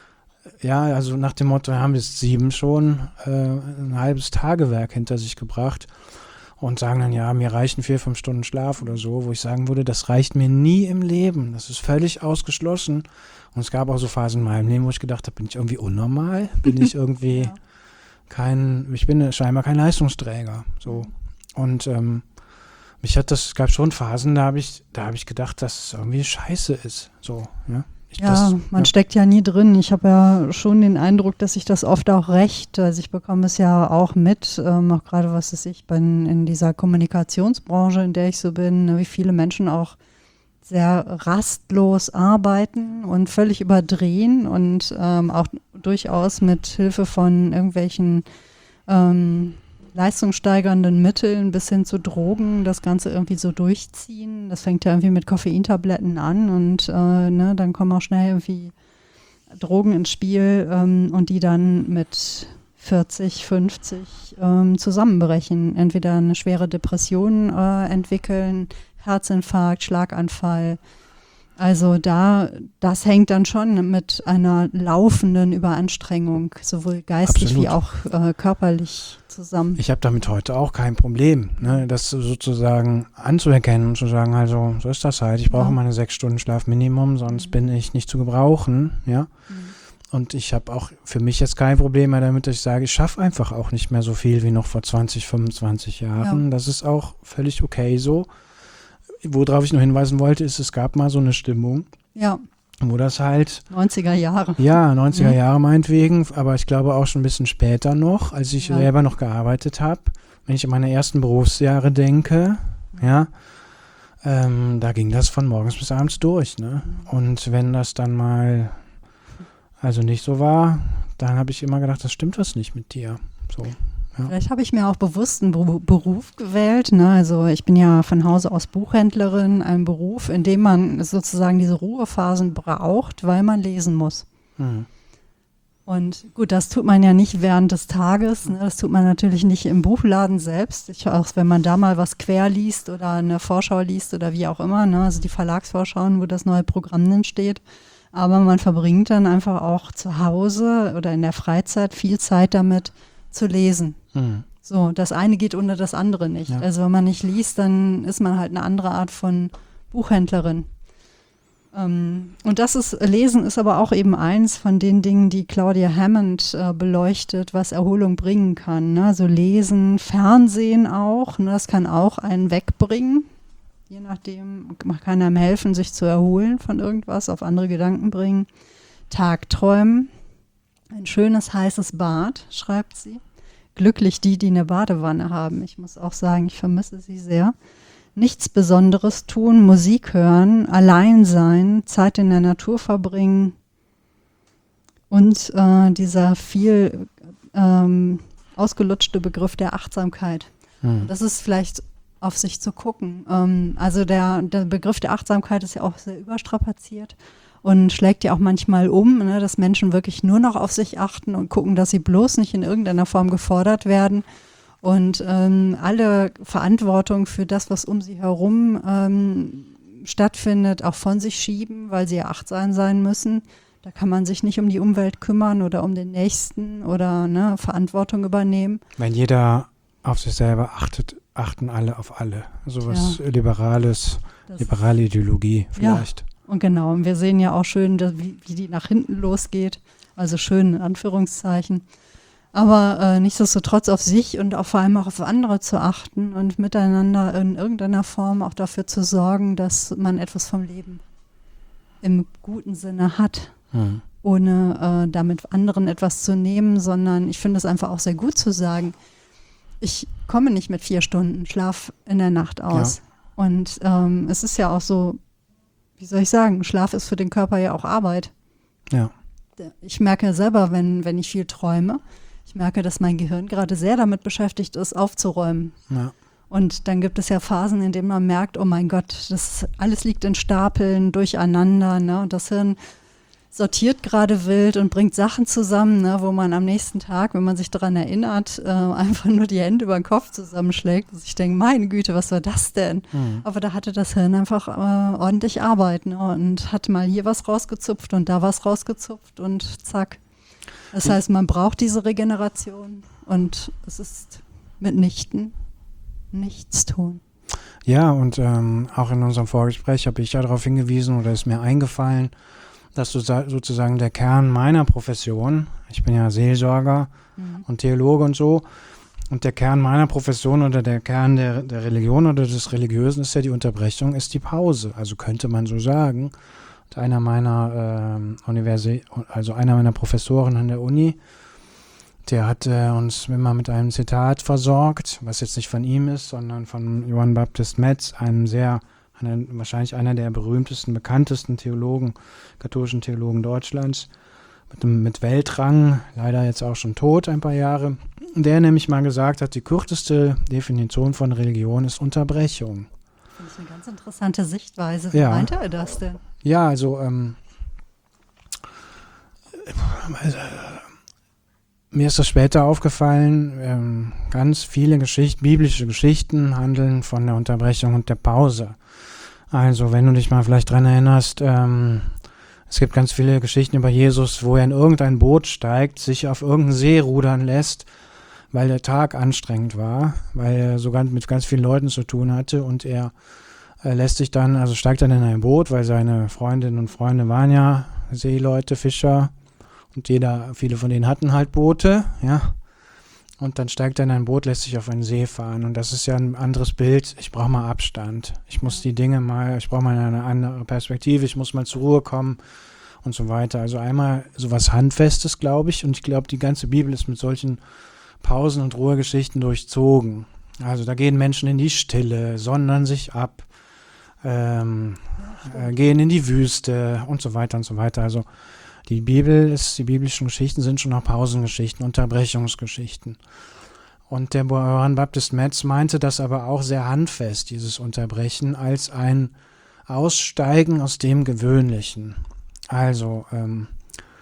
ja, also nach dem Motto, wir haben jetzt sieben schon, äh, ein halbes Tagewerk hinter sich gebracht. Und sagen dann, ja, mir reichen vier, fünf Stunden Schlaf oder so, wo ich sagen würde, das reicht mir nie im Leben. Das ist völlig ausgeschlossen. Und es gab auch so Phasen in meinem Leben, wo ich gedacht habe, bin ich irgendwie unnormal? Bin ich irgendwie ja. kein, ich bin scheinbar kein Leistungsträger. So. Und ähm, mich hat das, es gab schon Phasen, da habe ich, da habe ich gedacht, dass es irgendwie scheiße ist. So, ja. Ich ja, das, man ja. steckt ja nie drin. Ich habe ja schon den Eindruck, dass sich das oft auch rächt. Also ich bekomme es ja auch mit, ähm, auch gerade was weiß ich, bin in dieser Kommunikationsbranche, in der ich so bin, wie viele Menschen auch sehr rastlos arbeiten und völlig überdrehen und ähm, auch durchaus mit Hilfe von irgendwelchen ähm, leistungssteigernden Mitteln bis hin zu Drogen das Ganze irgendwie so durchziehen. Das fängt ja irgendwie mit Koffeintabletten an und äh, ne, dann kommen auch schnell irgendwie Drogen ins Spiel ähm, und die dann mit vierzig, fünfzig ähm, zusammenbrechen. Entweder eine schwere Depression äh, entwickeln, Herzinfarkt, Schlaganfall. Also da, das hängt dann schon mit einer laufenden Überanstrengung, sowohl geistig Absolut. wie auch äh, körperlich zusammen. Ich habe damit heute auch kein Problem, ne, das sozusagen anzuerkennen und zu sagen, also so ist das halt, ich brauche ja. meine sechs Stunden Schlaf Minimum, sonst mhm. bin ich nicht zu gebrauchen, ja. Mhm. Und ich habe auch für mich jetzt kein Problem mehr damit, dass ich sage, ich schaffe einfach auch nicht mehr so viel wie noch vor zwanzig, fünfundzwanzig Jahren. Ja. Das ist auch völlig okay so. Worauf ich noch hinweisen wollte, ist, es gab mal so eine Stimmung, ja. wo das halt neunziger Jahre. Ja, neunziger mhm. Jahre meinetwegen, aber ich glaube auch schon ein bisschen später noch, als ich ja. selber noch gearbeitet habe. Wenn ich an meine ersten Berufsjahre denke, mhm. ja, ähm, da ging das von morgens bis abends durch, ne? Und wenn das dann mal also nicht so war, dann habe ich immer gedacht, das stimmt was nicht mit dir. So. Ja. Vielleicht habe ich mir auch bewusst einen Be- Beruf gewählt. Ne? Also ich bin ja von Hause aus Buchhändlerin, ein Beruf, in dem man sozusagen diese Ruhephasen braucht, weil man lesen muss. Mhm. Und gut, das tut man ja nicht während des Tages, ne? Das tut man natürlich nicht im Buchladen selbst. Ich, auch wenn man da mal was quer liest oder eine Vorschau liest oder wie auch immer, ne? Also die Verlagsvorschauen, wo das neue Programm dann steht. Aber man verbringt dann einfach auch zu Hause oder in der Freizeit viel Zeit damit zu lesen. Mhm. So, das eine geht ohne das andere nicht. Ja. Also wenn man nicht liest, dann ist man halt eine andere Art von Buchhändlerin. Ähm, und das ist, Lesen ist aber auch eben eins von den Dingen, die Claudia Hammond äh, beleuchtet, was Erholung bringen kann. Ne? Also Lesen, Fernsehen auch, ne? Das kann auch einen wegbringen. Je nachdem, kann einem helfen, sich zu erholen von irgendwas, auf andere Gedanken bringen. Tagträumen, ein schönes heißes Bad, schreibt sie. Glücklich die, die eine Badewanne haben. Ich muss auch sagen, ich vermisse sie sehr. Nichts Besonderes tun, Musik hören, allein sein, Zeit in der Natur verbringen und äh, dieser viel ähm, ausgelutschte Begriff der Achtsamkeit. Mhm. Das ist vielleicht auf sich zu gucken. Ähm, also der, der Begriff der Achtsamkeit ist ja auch sehr überstrapaziert und schlägt ja auch manchmal um, ne, dass Menschen wirklich nur noch auf sich achten und gucken, dass sie bloß nicht in irgendeiner Form gefordert werden. Und ähm, alle Verantwortung für das, was um sie herum ähm, stattfindet, auch von sich schieben, weil sie ja achtsam sein müssen. Da kann man sich nicht um die Umwelt kümmern oder um den Nächsten oder ne, Verantwortung übernehmen. Wenn jeder auf sich selber achtet, achten alle auf alle. So was Ja. Liberales, Das- liberale Ideologie vielleicht. Ja, und genau. Und wir sehen ja auch schön, dass, wie, wie die nach hinten losgeht. Also schön in Anführungszeichen. Aber äh, nichtsdestotrotz auf sich und auch vor allem auch auf andere zu achten und miteinander in irgendeiner Form auch dafür zu sorgen, dass man etwas vom Leben im guten Sinne hat, Mhm. ohne äh, damit anderen etwas zu nehmen, sondern ich finde es einfach auch sehr gut zu sagen, ich komme nicht mit vier Stunden Schlaf in der Nacht aus. Ja. Und ähm, es ist ja auch so, wie soll ich sagen, Schlaf ist für den Körper ja auch Arbeit. Ja. Ich merke selber, wenn, wenn ich viel träume, ich merke, dass mein Gehirn gerade sehr damit beschäftigt ist, aufzuräumen. Ja. Und dann gibt es ja Phasen, in denen man merkt, oh mein Gott, das alles liegt in Stapeln, durcheinander, ne? Und das Hirn sortiert gerade wild und bringt Sachen zusammen, ne? Wo man am nächsten Tag, wenn man sich daran erinnert, äh, einfach nur die Hände über den Kopf zusammenschlägt. Und ich denke, meine Güte, was war das denn? Mhm. Aber da hatte das Hirn einfach äh, ordentlich Arbeit, ne? Und hat mal hier was rausgezupft und da was rausgezupft und zack. Das heißt, man braucht diese Regeneration und es ist mitnichten nichts tun. Ja, und ähm, auch in unserem Vorgespräch habe ich ja darauf hingewiesen oder ist mir eingefallen, dass so, sozusagen der Kern meiner Profession, ich bin ja Seelsorger Mhm. und Theologe und so, und der Kern meiner Profession oder der Kern der, der Religion oder des Religiösen ist ja die Unterbrechung, ist die Pause. Also könnte man so sagen. Und einer meiner ähm, Universi also einer meiner Professoren an der Uni, der hat äh, uns immer mit einem Zitat versorgt, was jetzt nicht von ihm ist, sondern von Johann Baptist Metz, einem sehr, einer, wahrscheinlich einer der berühmtesten, bekanntesten Theologen, katholischen Theologen Deutschlands, mit, dem- mit Weltrang, leider jetzt auch schon tot, ein paar Jahre, der nämlich mal gesagt hat, die kürzeste Definition von Religion ist Unterbrechung. Das ist eine ganz interessante Sichtweise. Wie Ja. meinte er das denn? Ja, also ähm, äh, mir ist das später aufgefallen, ähm, ganz viele Geschichten, biblische Geschichten handeln von der Unterbrechung und der Pause. Also wenn du dich mal vielleicht dran erinnerst, ähm, es gibt ganz viele Geschichten über Jesus, wo er in irgendein Boot steigt, sich auf irgendeinen See rudern lässt, weil der Tag anstrengend war, weil er sogar mit ganz vielen Leuten zu tun hatte und er er lässt sich dann, also steigt dann in ein Boot, weil seine Freundinnen und Freunde waren ja Seeleute, Fischer und jeder, viele von denen hatten halt Boote, ja. Und dann steigt er in ein Boot, lässt sich auf einen See fahren und das ist ja ein anderes Bild. Ich brauche mal Abstand. Ich muss die Dinge mal, ich brauche mal eine andere Perspektive, ich muss mal zur Ruhe kommen und so weiter. Also einmal sowas Handfestes, glaube ich, und ich glaube, die ganze Bibel ist mit solchen Pausen und Ruhegeschichten durchzogen. Also da gehen Menschen in die Stille, sondern sich ab, ähm, äh, gehen in die Wüste und so weiter und so weiter. Also die Bibel ist, die biblischen Geschichten sind schon auch Pausengeschichten, Unterbrechungsgeschichten. Und der Johann Baptist Metz meinte das aber auch sehr handfest, dieses Unterbrechen, als ein Aussteigen aus dem Gewöhnlichen. Also ähm,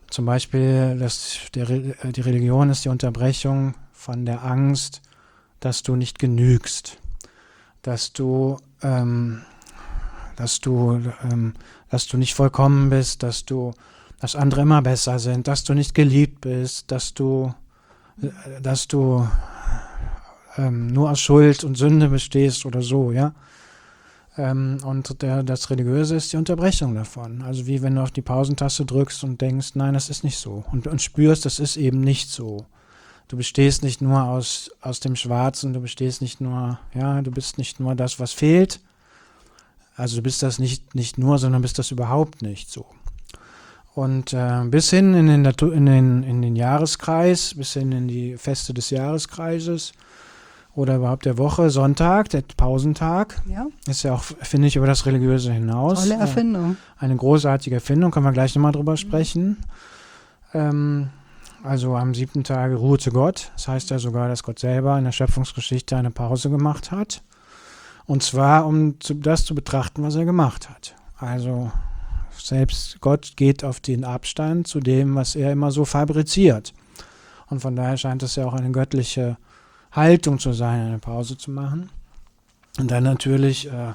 Zum Beispiel, dass der, die Religion ist die Unterbrechung von der Angst, dass du nicht genügst, dass du, ähm, dass du, ähm, dass du nicht vollkommen bist, dass du, dass andere immer besser sind, dass du nicht geliebt bist, dass du, äh, dass du ähm, nur aus Schuld und Sünde bestehst oder so, ja. Ähm, und der, das Religiöse ist die Unterbrechung davon. Also wie wenn du auf die Pausentaste drückst und denkst, nein, das ist nicht so. Und, und spürst, das ist eben nicht so. Du bestehst nicht nur aus, aus dem Schwarzen, du bestehst nicht nur, ja, du bist nicht nur das, was fehlt. Also du bist das nicht, nicht nur, sondern bist das überhaupt nicht so. Und äh, bis hin in den, in, den, in den Jahreskreis, bis hin in die Feste des Jahreskreises oder überhaupt der Woche, Sonntag, der Pausentag, Ja. ist ja auch, finde ich, über das Religiöse hinaus. Tolle Erfindung. Äh, eine großartige Erfindung, können wir gleich nochmal drüber sprechen. Ähm, Also am siebten Tage ruhte Gott. Das heißt ja sogar, dass Gott selber in der Schöpfungsgeschichte eine Pause gemacht hat. Und zwar, um zu, das zu betrachten, was er gemacht hat. Also selbst Gott geht auf den Abstand zu dem, was er immer so fabriziert. Und von daher scheint es ja auch eine göttliche Haltung zu sein, eine Pause zu machen. Und dann natürlich äh,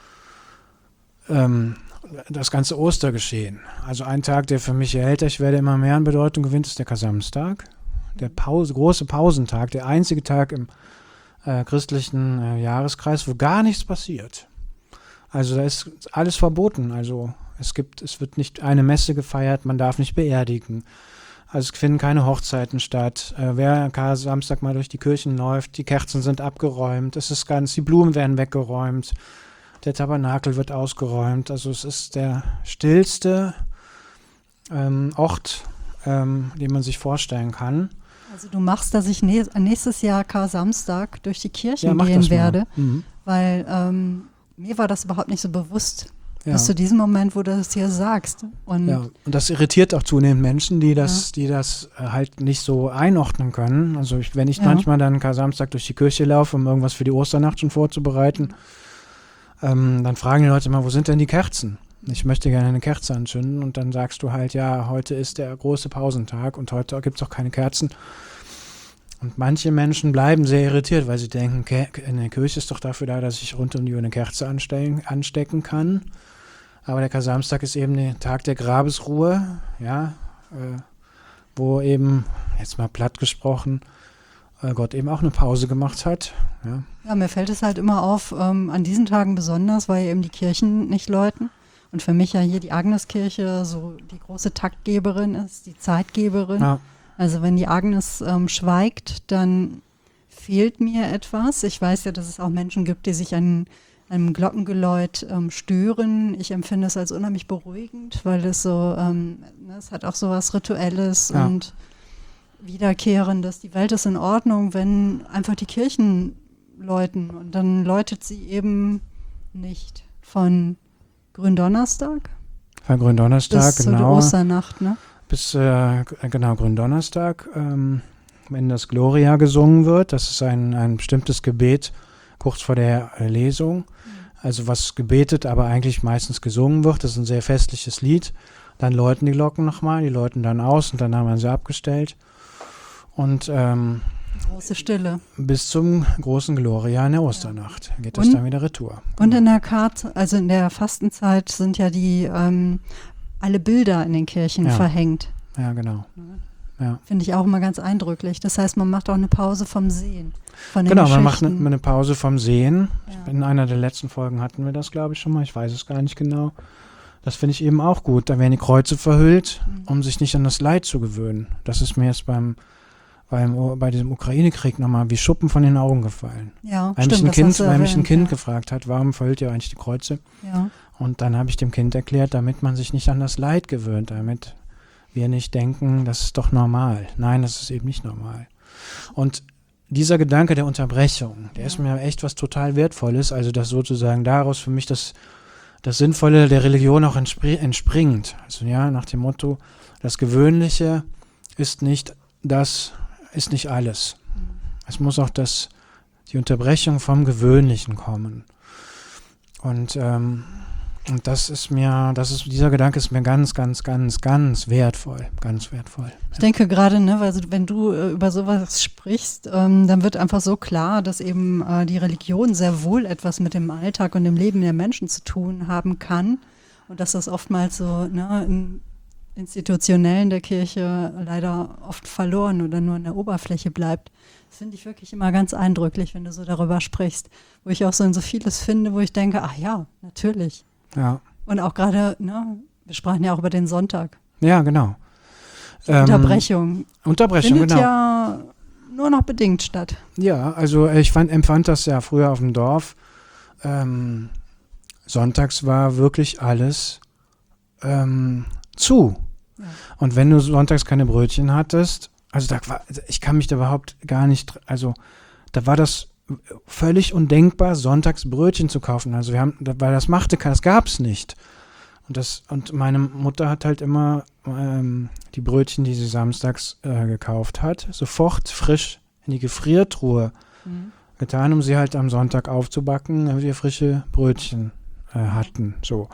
ähm, das ganze Ostergeschehen. Also ein Tag, der für mich, je älter ich werde, immer mehr an Bedeutung gewinnt, ist der Kar-Samstag. Der Pause, große Pausentag, der einzige Tag im äh, christlichen äh, Jahreskreis, wo gar nichts passiert. Also da ist alles verboten. Also es gibt, es wird nicht eine Messe gefeiert, man darf nicht beerdigen. Also es finden keine Hochzeiten statt. Äh, wer Kar-Samstag mal durch die Kirchen läuft, die Kerzen sind abgeräumt, es ist ganz, die Blumen werden weggeräumt. Der Tabernakel wird ausgeräumt. Also es ist der stillste ähm, Ort, ähm, den man sich vorstellen kann. Also du machst, dass ich nä- nächstes Jahr Kar-Samstag durch die Kirchen Ja, mach gehen das mal. werde, Mhm. weil ähm, mir war das überhaupt nicht so bewusst, Ja. bis zu diesem Moment, wo du das hier sagst. Und Ja, und das irritiert auch zunehmend Menschen, die das, die das äh, halt nicht so einordnen können. Also ich, wenn ich Ja. manchmal dann Kar-Samstag durch die Kirche laufe, um irgendwas für die Osternacht schon vorzubereiten, ähm, dann fragen die Leute immer, wo sind denn die Kerzen? Ich möchte gerne eine Kerze anzünden und dann sagst du halt, ja, heute ist der große Pausentag und heute gibt es auch keine Kerzen. Und manche Menschen bleiben sehr irritiert, weil sie denken, Ke- eine Kirche ist doch dafür da, dass ich rund um die Uhr eine Kerze anstellen, anstecken kann. Aber der Kar-Samstag ist eben der Tag der Grabesruhe, ja, äh, wo eben, jetzt mal platt gesprochen, äh, Gott eben auch eine Pause gemacht hat. Ja. ja, mir fällt es halt immer auf, ähm, an diesen Tagen besonders, weil eben die Kirchen nicht läuten. Und für mich ja hier die Agneskirche so die große Taktgeberin ist, die Zeitgeberin. Ja. Also wenn die Agnes ähm, schweigt, dann fehlt mir etwas. Ich weiß ja, dass es auch Menschen gibt, die sich an einem Glockengeläut ähm, stören. Ich empfinde es als unheimlich beruhigend, weil es so, ähm, ne, es hat auch so was Rituelles Ja. und Wiederkehrendes. Die Welt ist in Ordnung, wenn einfach die Kirchen läuten. Und dann läutet sie eben nicht von Gründonnerstag Von Gründonnerstag, bis zur genau. Osternacht, ne? Bis, äh, genau, Gründonnerstag, ähm, wenn das Gloria gesungen wird. Das ist ein, ein bestimmtes Gebet kurz vor der äh, Lesung. Also was gebetet, aber eigentlich meistens gesungen wird. Das ist ein sehr festliches Lied. Dann läuten die Glocken nochmal, die läuten dann aus und dann haben wir sie abgestellt. Und ähm, Große Stille. bis zum großen Gloria in der Osternacht geht das Und- dann wieder retour. Und in der Karte, also in der Fastenzeit sind ja die ähm, alle Bilder in den Kirchen Ja. verhängt. Ja, genau. Ja. Finde ich auch immer ganz eindrücklich. Das heißt, man macht auch eine Pause vom Sehen. Von den Genau, man macht Geschichten. eine, eine Pause vom Sehen. Ja. In einer der letzten Folgen hatten wir das, glaube ich, schon mal. Ich weiß es gar nicht genau. Das finde ich eben auch gut. Da werden die Kreuze verhüllt, Mhm. um sich nicht an das Leid zu gewöhnen. Das ist mir jetzt beim, beim bei diesem Ukraine-Krieg nochmal wie Schuppen von den Augen gefallen. Ja, Weil mich stimmt, ein das Kind, hast du weil mich ein erwähnt, Kind ja. gefragt hat, warum verhüllt ihr eigentlich die Kreuze? Ja. Und dann habe ich dem Kind erklärt, damit man sich nicht an das Leid gewöhnt, damit wir nicht denken, das ist doch normal. Nein, das ist eben nicht normal. Und dieser Gedanke der Unterbrechung, der Ja. ist mir echt was total Wertvolles, also dass sozusagen daraus für mich das, das Sinnvolle der Religion auch entspr- entspringt. Also ja, nach dem Motto, das Gewöhnliche ist nicht das, ist nicht alles. Es muss auch das, die Unterbrechung vom Gewöhnlichen kommen. Und ähm, Und das ist mir, das ist, dieser Gedanke ist mir ganz, ganz, ganz, ganz wertvoll. Ganz wertvoll. Ich denke gerade, ne, weil wenn du äh, über sowas sprichst, ähm, dann wird einfach so klar, dass eben äh, die Religion sehr wohl etwas mit dem Alltag und dem Leben der Menschen zu tun haben kann. Und dass das oftmals so, ne, in institutionellen der Kirche leider oft verloren oder nur in der Oberfläche bleibt. Das finde ich wirklich immer ganz eindrücklich, wenn du so darüber sprichst. Wo ich auch so in so vieles finde, wo ich denke, ach ja, natürlich. Ja. Und auch gerade, ne, wir sprachen ja auch über den Sonntag. Ja, genau. Die Unterbrechung. Ähm, Unterbrechung, findet genau. ja nur noch bedingt statt. Ja, also ich fand, empfand das ja früher auf dem Dorf. Ähm, sonntags war wirklich alles ähm, zu. Ja. Und wenn du sonntags keine Brötchen hattest, also da war, ich kann mich da überhaupt gar nicht, also da war das völlig undenkbar, sonntags Brötchen zu kaufen. Also wir haben, weil das machte, das gab es nicht. Und das, und meine Mutter hat halt immer ähm, die Brötchen, die sie samstags äh, gekauft hat, sofort frisch in die Gefriertruhe mhm. getan, um sie halt am Sonntag aufzubacken, damit wir frische Brötchen äh, hatten. So.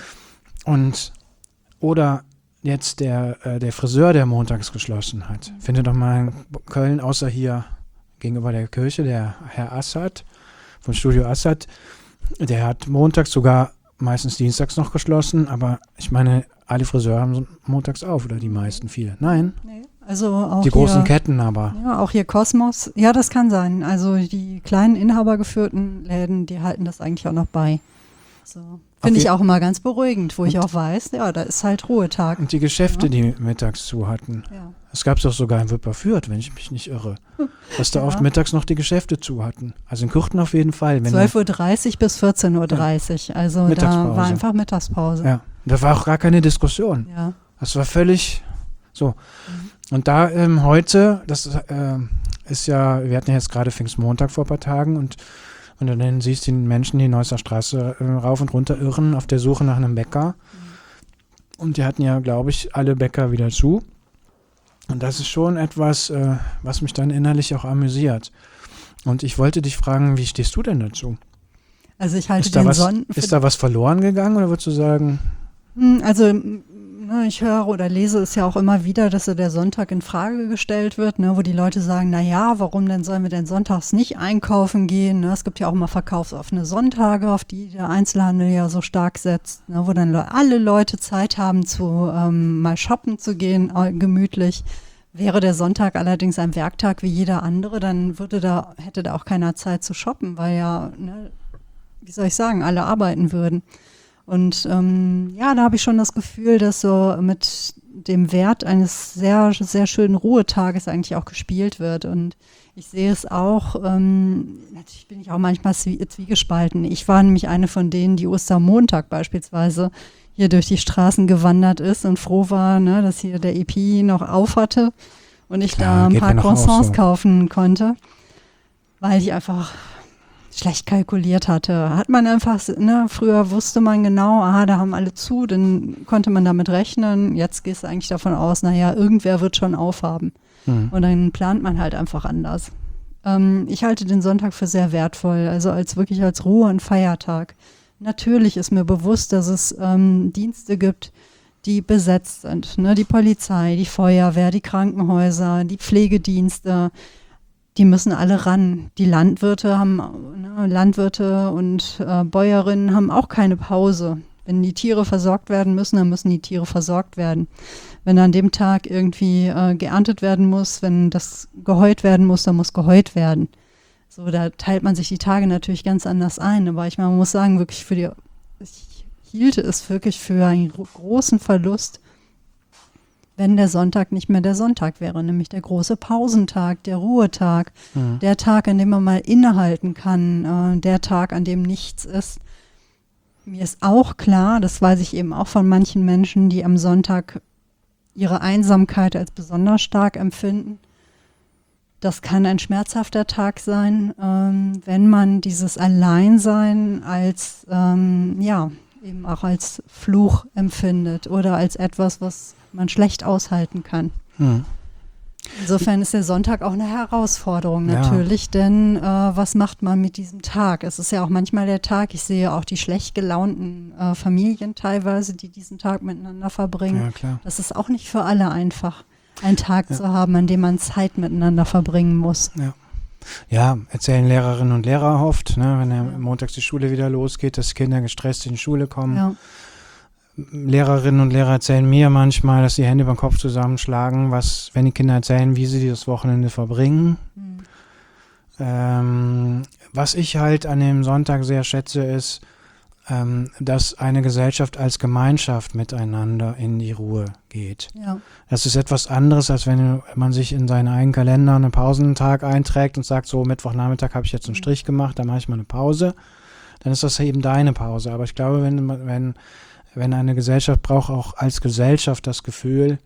Und oder jetzt der, äh, der Friseur, der montags geschlossen hat. Mhm. Findet doch mal in Köln, außer hier gegenüber der Kirche, der Herr Assad von Studio Assad, der hat montags sogar meistens dienstags noch geschlossen, aber ich meine, alle Friseure haben montags auf, oder die meisten, viele. Nein. Nee, also auch die großen hier, Ketten aber. Ja, auch hier Kosmos. Ja, das kann sein. Also die kleinen inhabergeführten Läden, die halten das eigentlich auch noch bei. So. Finde ich auch immer ganz beruhigend, wo ich auch weiß, ja, da ist halt Ruhetag. Und die Geschäfte, ja. die mittags zu hatten. Ja. Es gab es doch sogar in Wipperfürth, wenn ich mich nicht irre, dass da ja. oft mittags noch die Geschäfte zu hatten. Also in Kürten auf jeden Fall. zwölf Uhr dreißig bis vierzehn Uhr dreißig. Ja. Also da war einfach Mittagspause. Ja, da war auch gar keine Diskussion. Ja. Das war völlig so. Mhm. Und da ähm, heute, das äh, ist ja, wir hatten ja jetzt gerade Pfingstmontag vor ein paar Tagen und Und dann siehst du die Menschen, die in Neusser Straße äh, rauf und runter irren, auf der Suche nach einem Bäcker. Mhm. Und die hatten ja, glaube ich, alle Bäcker wieder zu. Und das ist schon etwas, äh, was mich dann innerlich auch amüsiert. Und ich wollte dich fragen, wie stehst du denn dazu? Also ich halte ist den den Sonnen... Ist da was verloren gegangen oder würdest du sagen... Also ne, ich höre oder lese es ja auch immer wieder, dass so der Sonntag in Frage gestellt wird, ne, wo die Leute sagen, na ja, warum denn sollen wir denn sonntags nicht einkaufen gehen? Ne? Es gibt ja auch immer verkaufsoffene Sonntage, auf die der Einzelhandel ja so stark setzt, ne, wo dann le- alle Leute Zeit haben, zu ähm, mal shoppen zu gehen, äh, gemütlich. Wäre der Sonntag allerdings ein Werktag wie jeder andere, dann würde da, hätte da auch keiner Zeit zu shoppen, weil ja, ne, wie soll ich sagen, alle arbeiten würden. Und ähm, ja, da habe ich schon das Gefühl, dass so mit dem Wert eines sehr, sehr schönen Ruhetages eigentlich auch gespielt wird. Und ich sehe es auch, ähm, natürlich bin ich auch manchmal zwie- zwiegespalten. Ich war nämlich eine von denen, die Ostermontag beispielsweise hier durch die Straßen gewandert ist und froh war, ne, dass hier der E P noch auf hatte und ich Klar, da ein paar Croissants so. kaufen konnte, weil ich einfach schlecht kalkuliert hatte. Hat man einfach, ne, früher wusste man genau, aha, da haben alle zu, dann konnte man damit rechnen. Jetzt gehst du eigentlich davon aus, naja, irgendwer wird schon aufhaben. Mhm. Und dann plant man halt einfach anders. Ähm, ich halte den Sonntag für sehr wertvoll, also als wirklich als Ruhe- und Feiertag. Natürlich ist mir bewusst, dass es ähm, Dienste gibt, die besetzt sind. Ne? Die Polizei, die Feuerwehr, die Krankenhäuser, die Pflegedienste, die müssen alle ran. Die Landwirte haben, ne, Landwirte und äh, Bäuerinnen haben auch keine Pause. Wenn die Tiere versorgt werden müssen, dann müssen die Tiere versorgt werden. Wenn an dem Tag irgendwie äh, geerntet werden muss, wenn das geheut werden muss, dann muss geheut werden. So, da teilt man sich die Tage natürlich ganz anders ein. Aber ich meine, man muss sagen, wirklich für die, ich hielte es wirklich für einen großen Verlust, wenn der Sonntag nicht mehr der Sonntag wäre, nämlich der große Pausentag, der Ruhetag, mhm. der Tag, an dem man mal innehalten kann, äh, der Tag, an dem nichts ist. Mir ist auch klar, das weiß ich eben auch von manchen Menschen, die am Sonntag ihre Einsamkeit als besonders stark empfinden. Das kann ein schmerzhafter Tag sein, ähm, wenn man dieses Alleinsein als, ähm, ja, eben auch als Fluch empfindet oder als etwas, was man schlecht aushalten kann. Hm. Insofern ist der Sonntag auch eine Herausforderung natürlich, ja. denn äh, was macht man mit diesem Tag? Es ist ja auch manchmal der Tag, ich sehe auch die schlecht gelaunten äh, Familien teilweise, die diesen Tag miteinander verbringen. Ja, klar. Das ist auch nicht für alle einfach, einen Tag ja. zu haben, an dem man Zeit miteinander verbringen muss. Ja. Ja, erzählen Lehrerinnen und Lehrer oft, ne, wenn ja. montags die Schule wieder losgeht, dass Kinder gestresst in die Schule kommen. Ja. Lehrerinnen und Lehrer erzählen mir manchmal, dass die Hände über den Kopf zusammenschlagen, was, wenn die Kinder erzählen, wie sie das Wochenende verbringen. Mhm. Ähm, was ich halt an dem Sonntag sehr schätze, ist, ähm, dass eine Gesellschaft als Gemeinschaft miteinander in die Ruhe geht. Ja. Das ist etwas anderes, als wenn man sich in seinen eigenen Kalender einen Pausentag einträgt und sagt, so Mittwochnachmittag habe ich jetzt einen Strich gemacht, dann mache ich mal eine Pause. Dann ist das eben deine Pause. Aber ich glaube, wenn, wenn Wenn eine Gesellschaft braucht auch als Gesellschaft das Gefühl,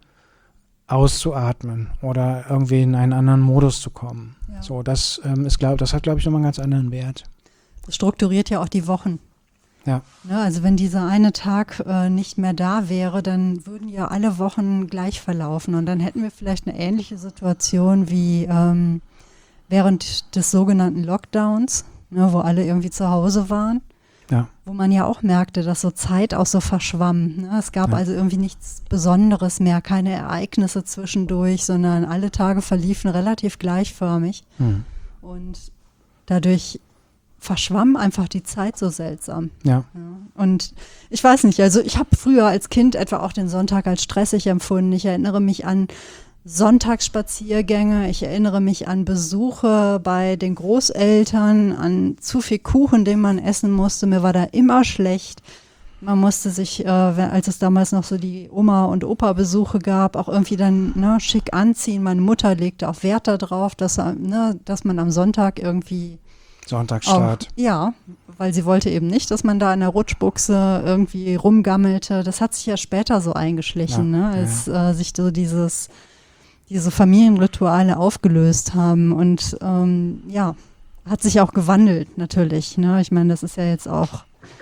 auszuatmen oder irgendwie in einen anderen Modus zu kommen. Ja. So, das ähm, ist, glaub, das hat, glaube ich, nochmal einen ganz anderen Wert. Das strukturiert ja auch die Wochen. Ja. Ja, also wenn dieser eine Tag äh, nicht mehr da wäre, dann würden ja alle Wochen gleich verlaufen und dann hätten wir vielleicht eine ähnliche Situation wie ähm, während des sogenannten Lockdowns, ne, wo alle irgendwie zu Hause waren. Ja. Wo man ja auch merkte, dass so Zeit auch so verschwamm. Ne? Es gab ja. also irgendwie nichts Besonderes mehr, keine Ereignisse zwischendurch, sondern alle Tage verliefen relativ gleichförmig. Mhm. Und dadurch verschwamm einfach die Zeit so seltsam. Ja. Ja. Und ich weiß nicht, also ich habe früher als Kind etwa auch den Sonntag als stressig empfunden. Ich erinnere mich an Sonntagsspaziergänge, ich erinnere mich an Besuche bei den Großeltern, an zu viel Kuchen, den man essen musste. Mir war da immer schlecht. Man musste sich, äh, als es damals noch so die Oma- und Opa-Besuche gab, auch irgendwie dann ne, schick anziehen. Meine Mutter legte auch Wert darauf, dass, ne, dass man am Sonntag irgendwie Sonntagsstart. Auch, ja, weil sie wollte eben nicht, dass man da in der Rutschbuchse irgendwie rumgammelte. Das hat sich ja später so eingeschlichen, ja, ne, als ja. äh, sich so dieses diese Familienrituale aufgelöst haben und ähm, ja, hat sich auch gewandelt natürlich. Ne? Ich meine, das ist ja jetzt auch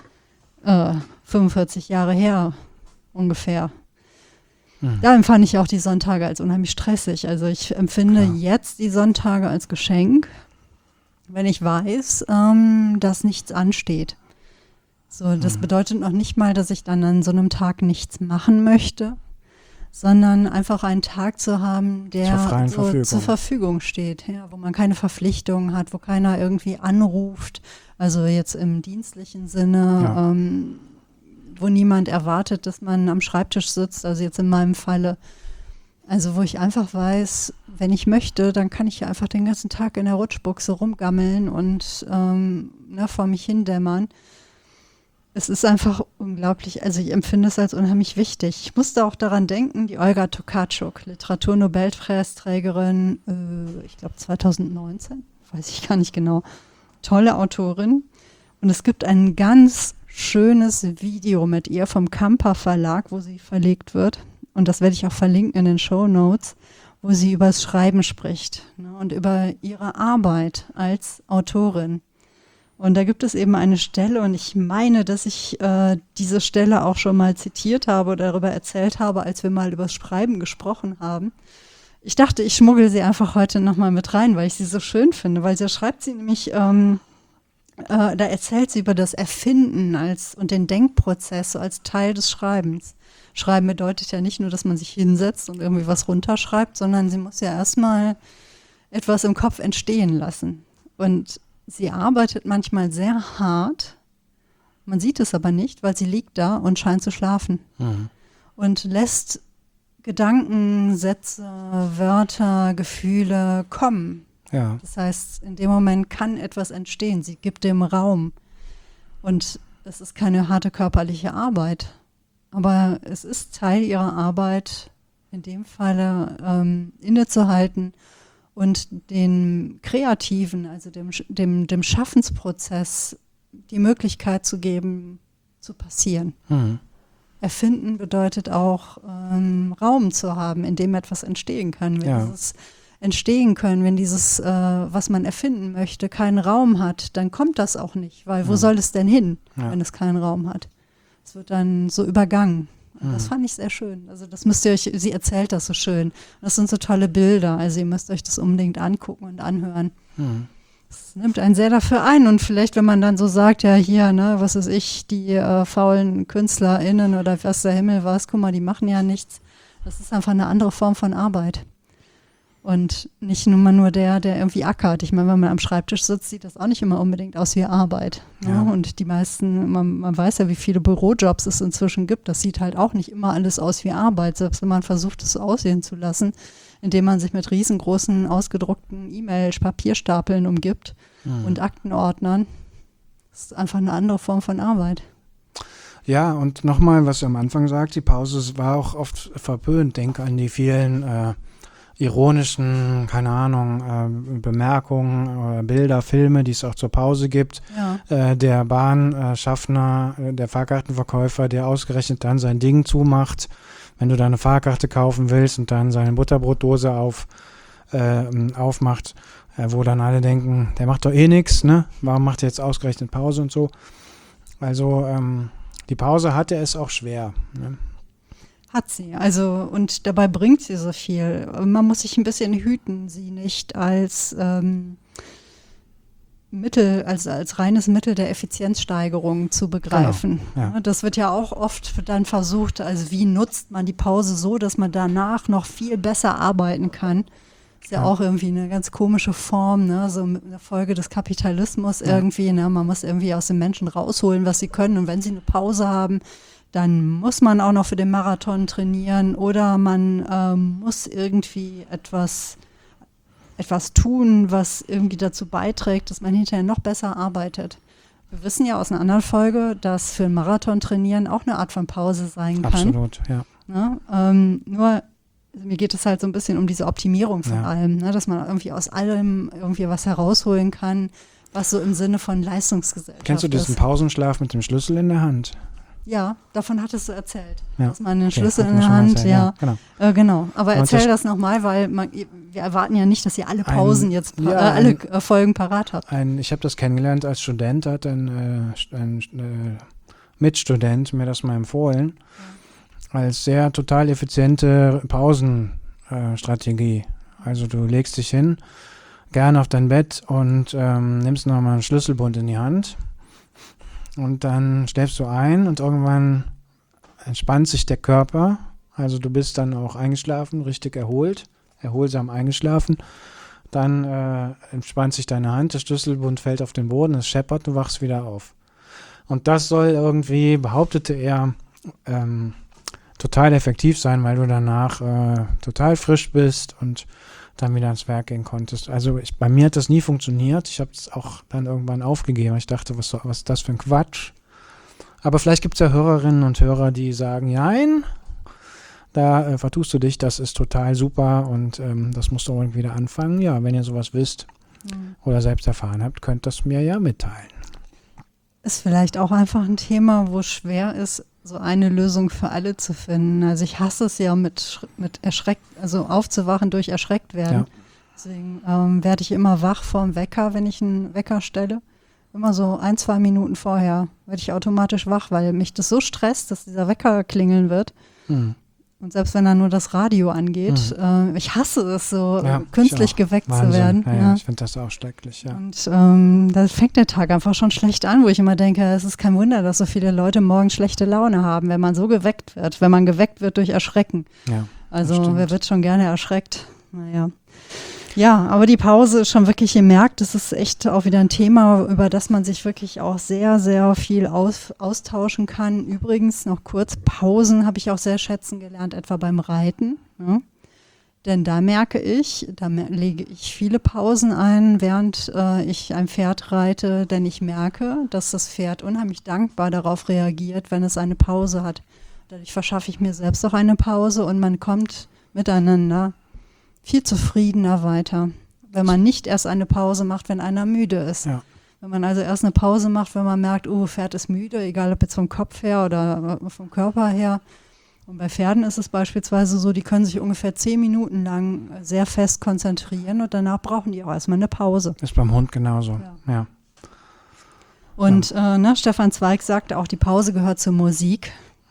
äh, fünfundvierzig Jahre her ungefähr. Mhm. Da empfand ich auch die Sonntage als unheimlich stressig. Also ich empfinde Klar. jetzt die Sonntage als Geschenk, wenn ich weiß, ähm, dass nichts ansteht. So, das mhm. bedeutet noch nicht mal, dass ich dann an so einem Tag nichts machen möchte, sondern einfach einen Tag zu haben, der zur, so Verfügung. zur Verfügung steht, ja, wo man keine Verpflichtungen hat, wo keiner irgendwie anruft, also jetzt im dienstlichen Sinne, ja. ähm, wo niemand erwartet, dass man am Schreibtisch sitzt, also jetzt in meinem Falle. Also wo ich einfach weiß, wenn ich möchte, dann kann ich ja einfach den ganzen Tag in der Rutschbuchse rumgammeln und ähm, ne, vor mich hindämmern. Es ist einfach unglaublich, also ich empfinde es als unheimlich wichtig. Ich musste auch daran denken, die Olga Tokarczuk, Literaturnobelpreisträgerin, äh, ich glaube zweitausendneunzehn, weiß ich gar nicht genau, tolle Autorin. Und es gibt ein ganz schönes Video mit ihr vom Kamper Verlag, wo sie verlegt wird. Und das werde ich auch verlinken in den Shownotes, wo sie über das Schreiben spricht, ne, und über ihre Arbeit als Autorin. Und da gibt es eben eine Stelle, und ich meine, dass ich äh, diese Stelle auch schon mal zitiert habe oder darüber erzählt habe, als wir mal über das Schreiben gesprochen haben. Ich dachte, ich schmuggel sie einfach heute nochmal mit rein, weil ich sie so schön finde, weil sie schreibt sie nämlich, ähm, äh, da erzählt sie über das Erfinden als und den Denkprozess so als Teil des Schreibens. Schreiben bedeutet ja nicht nur, dass man sich hinsetzt und irgendwie was runterschreibt, sondern sie muss ja erstmal etwas im Kopf entstehen lassen. Und sie arbeitet manchmal sehr hart, man sieht es aber nicht, weil sie liegt da und scheint zu schlafen. Mhm. Und lässt Gedanken, Sätze, Wörter, Gefühle kommen. Ja. Das heißt, in dem Moment kann etwas entstehen, sie gibt dem Raum. Und es ist keine harte körperliche Arbeit, aber es ist Teil ihrer Arbeit, in dem Falle ähm, innezuhalten und den Kreativen, also dem, dem, dem Schaffensprozess, die Möglichkeit zu geben, zu passieren. Mhm. Erfinden bedeutet auch, ähm, Raum zu haben, in dem etwas entstehen kann. Wenn ja. dieses entstehen können, wenn dieses, äh, was man erfinden möchte, keinen Raum hat, dann kommt das auch nicht, weil wo mhm. soll es denn hin, ja. wenn es keinen Raum hat? Es wird dann so übergangen. Und das fand ich sehr schön. Also das müsst ihr euch, sie erzählt das so schön. Das sind so tolle Bilder, also ihr müsst euch das unbedingt angucken und anhören. Mhm. Das nimmt einen sehr dafür ein und vielleicht, wenn man dann so sagt, ja hier, ne, was weiß ich, die äh, faulen KünstlerInnen oder was der Himmel weiß, guck mal, die machen ja nichts. Das ist einfach eine andere Form von Arbeit. Und nicht nur mal nur der, der irgendwie ackert. Ich meine, wenn man am Schreibtisch sitzt, sieht das auch nicht immer unbedingt aus wie Arbeit. Ne? Ja. Und die meisten, man, man weiß ja, wie viele Bürojobs es inzwischen gibt. Das sieht halt auch nicht immer alles aus wie Arbeit, selbst wenn man versucht, es so aussehen zu lassen, indem man sich mit riesengroßen, ausgedruckten E-Mail-Papierstapeln umgibt Mhm. und Aktenordnern. Das ist einfach eine andere Form von Arbeit. Ja, und nochmal, was du am Anfang sagt, die Pause war auch oft verpönt. Denk an die vielen äh, ironischen, keine Ahnung, äh, Bemerkungen, äh, Bilder, Filme, die es auch zur Pause gibt. Ja. Äh, der Bahnschaffner, äh, der Fahrkartenverkäufer, der ausgerechnet dann sein Ding zumacht, wenn du deine Fahrkarte kaufen willst und dann seine Butterbrotdose auf, äh, aufmacht, äh, wo dann alle denken, der macht doch eh nichts, ne? Warum macht er jetzt ausgerechnet Pause und so? Also ähm, die Pause hatte es auch schwer. Ne? Hat sie. Also, und dabei bringt sie so viel. Man muss sich ein bisschen hüten, sie nicht als ähm, Mittel, als, als reines Mittel der Effizienzsteigerung zu begreifen. Genau, ja. Das wird ja auch oft dann versucht, also wie nutzt man die Pause so, dass man danach noch viel besser arbeiten kann. Ist ja, Ja. auch irgendwie eine ganz komische Form, ne? So eine Folge des Kapitalismus Ja. irgendwie. Ne? Man muss irgendwie aus den Menschen rausholen, was sie können. Und wenn sie eine Pause haben, dann muss man auch noch für den Marathon trainieren oder man ähm, muss irgendwie etwas, etwas tun, was irgendwie dazu beiträgt, dass man hinterher noch besser arbeitet. Wir wissen ja aus einer anderen Folge, dass für einen Marathon trainieren auch eine Art von Pause sein kann. Absolut, ja. Ne? Ähm, nur mir geht es halt so ein bisschen um diese Optimierung von Ja. allem, ne? Dass man irgendwie aus allem irgendwie was herausholen kann, was so im Sinne von Leistungsgesellschaft Kennst du diesen ist. Pausenschlaf mit dem Schlüssel in der Hand? Ja, davon hattest du erzählt. Ja. Dass man den Okay, Schlüssel hat in mir der schon mal Hand, erzählt, ja. Genau. Äh, genau. Aber Und erzähl das- das nochmal, weil man, wir erwarten ja nicht, dass ihr alle Pausen Ein- jetzt, pa- ja, äh, alle ein- äh, Folgen parat habt. Ein, ich habe das kennengelernt als Student, hat ein, äh, ein äh, Mitstudent mir das mal empfohlen, als sehr total effiziente Pausenstrategie. Also du legst dich hin, gerne auf dein Bett und ähm, nimmst nochmal einen Schlüsselbund in die Hand und dann schläfst du ein und irgendwann entspannt sich der Körper. Also du bist dann auch eingeschlafen, richtig erholt, erholsam eingeschlafen. Dann äh, entspannt sich deine Hand, der Schlüsselbund fällt auf den Boden, es scheppert, du wachst wieder auf. Und das soll irgendwie, behauptete er, ähm, total effektiv sein, weil du danach äh, total frisch bist und dann wieder ans Werk gehen konntest. Also ich, bei mir hat das nie funktioniert. Ich habe es auch dann irgendwann aufgegeben. Ich dachte, was, soll- was ist das für ein Quatsch? Aber vielleicht gibt es ja Hörerinnen und Hörer, die sagen, nein, da äh, vertust du dich, das ist total super und ähm, das musst du irgendwie wieder anfangen. Ja, wenn ihr sowas wisst oder selbst erfahren habt, könnt das mir ja mitteilen. Ist vielleicht auch einfach ein Thema, wo es schwer ist, so eine Lösung für alle zu finden. Also ich hasse es ja mit, Sch- mit erschreckt, also aufzuwachen durch erschreckt werden. Ja. Deswegen ähm, werde ich immer wach vorm Wecker, wenn ich einen Wecker stelle. Immer so ein, zwei Minuten vorher werde ich automatisch wach, weil mich das so stresst, dass dieser Wecker klingeln wird. Hm. Und selbst wenn dann nur das Radio angeht, äh, ich hasse es so, Ja, äh, künstlich ich auch. geweckt Wahnsinn. zu werden. Ja, ja, Ja. ich finde das auch schrecklich, ja. Und ähm, da fängt der Tag einfach schon schlecht an, wo ich immer denke, es ist kein Wunder, dass so viele Leute morgens schlechte Laune haben, wenn man so geweckt wird, wenn man geweckt wird durch Erschrecken. ja. Also stimmt. wer wird schon gerne erschreckt? Naja. Ja, aber die Pause ist schon wirklich gemerkt, das ist echt auch wieder ein Thema, über das man sich wirklich auch sehr, sehr viel aus, austauschen kann. Übrigens noch kurz, Pausen habe ich auch sehr schätzen gelernt, etwa beim Reiten. Ja. Denn da merke ich, da mer- lege ich viele Pausen ein, während äh, ich ein Pferd reite, denn ich merke, dass das Pferd unheimlich dankbar darauf reagiert, wenn es eine Pause hat. Dadurch verschaffe ich mir selbst auch eine Pause und man kommt miteinander viel zufriedener weiter, wenn man nicht erst eine Pause macht, wenn einer müde ist. Ja. Wenn man also erst eine Pause macht, wenn man merkt, oh, Pferd ist müde, egal ob jetzt vom Kopf her oder äh, vom Körper her. Und bei Pferden ist es beispielsweise so, die können sich ungefähr zehn Minuten lang sehr fest konzentrieren und danach brauchen die auch erstmal eine Pause. Ist beim Hund genauso. Ja. Ja. Und äh, ne, Stefan Zweig sagte auch, die Pause gehört zur Musik.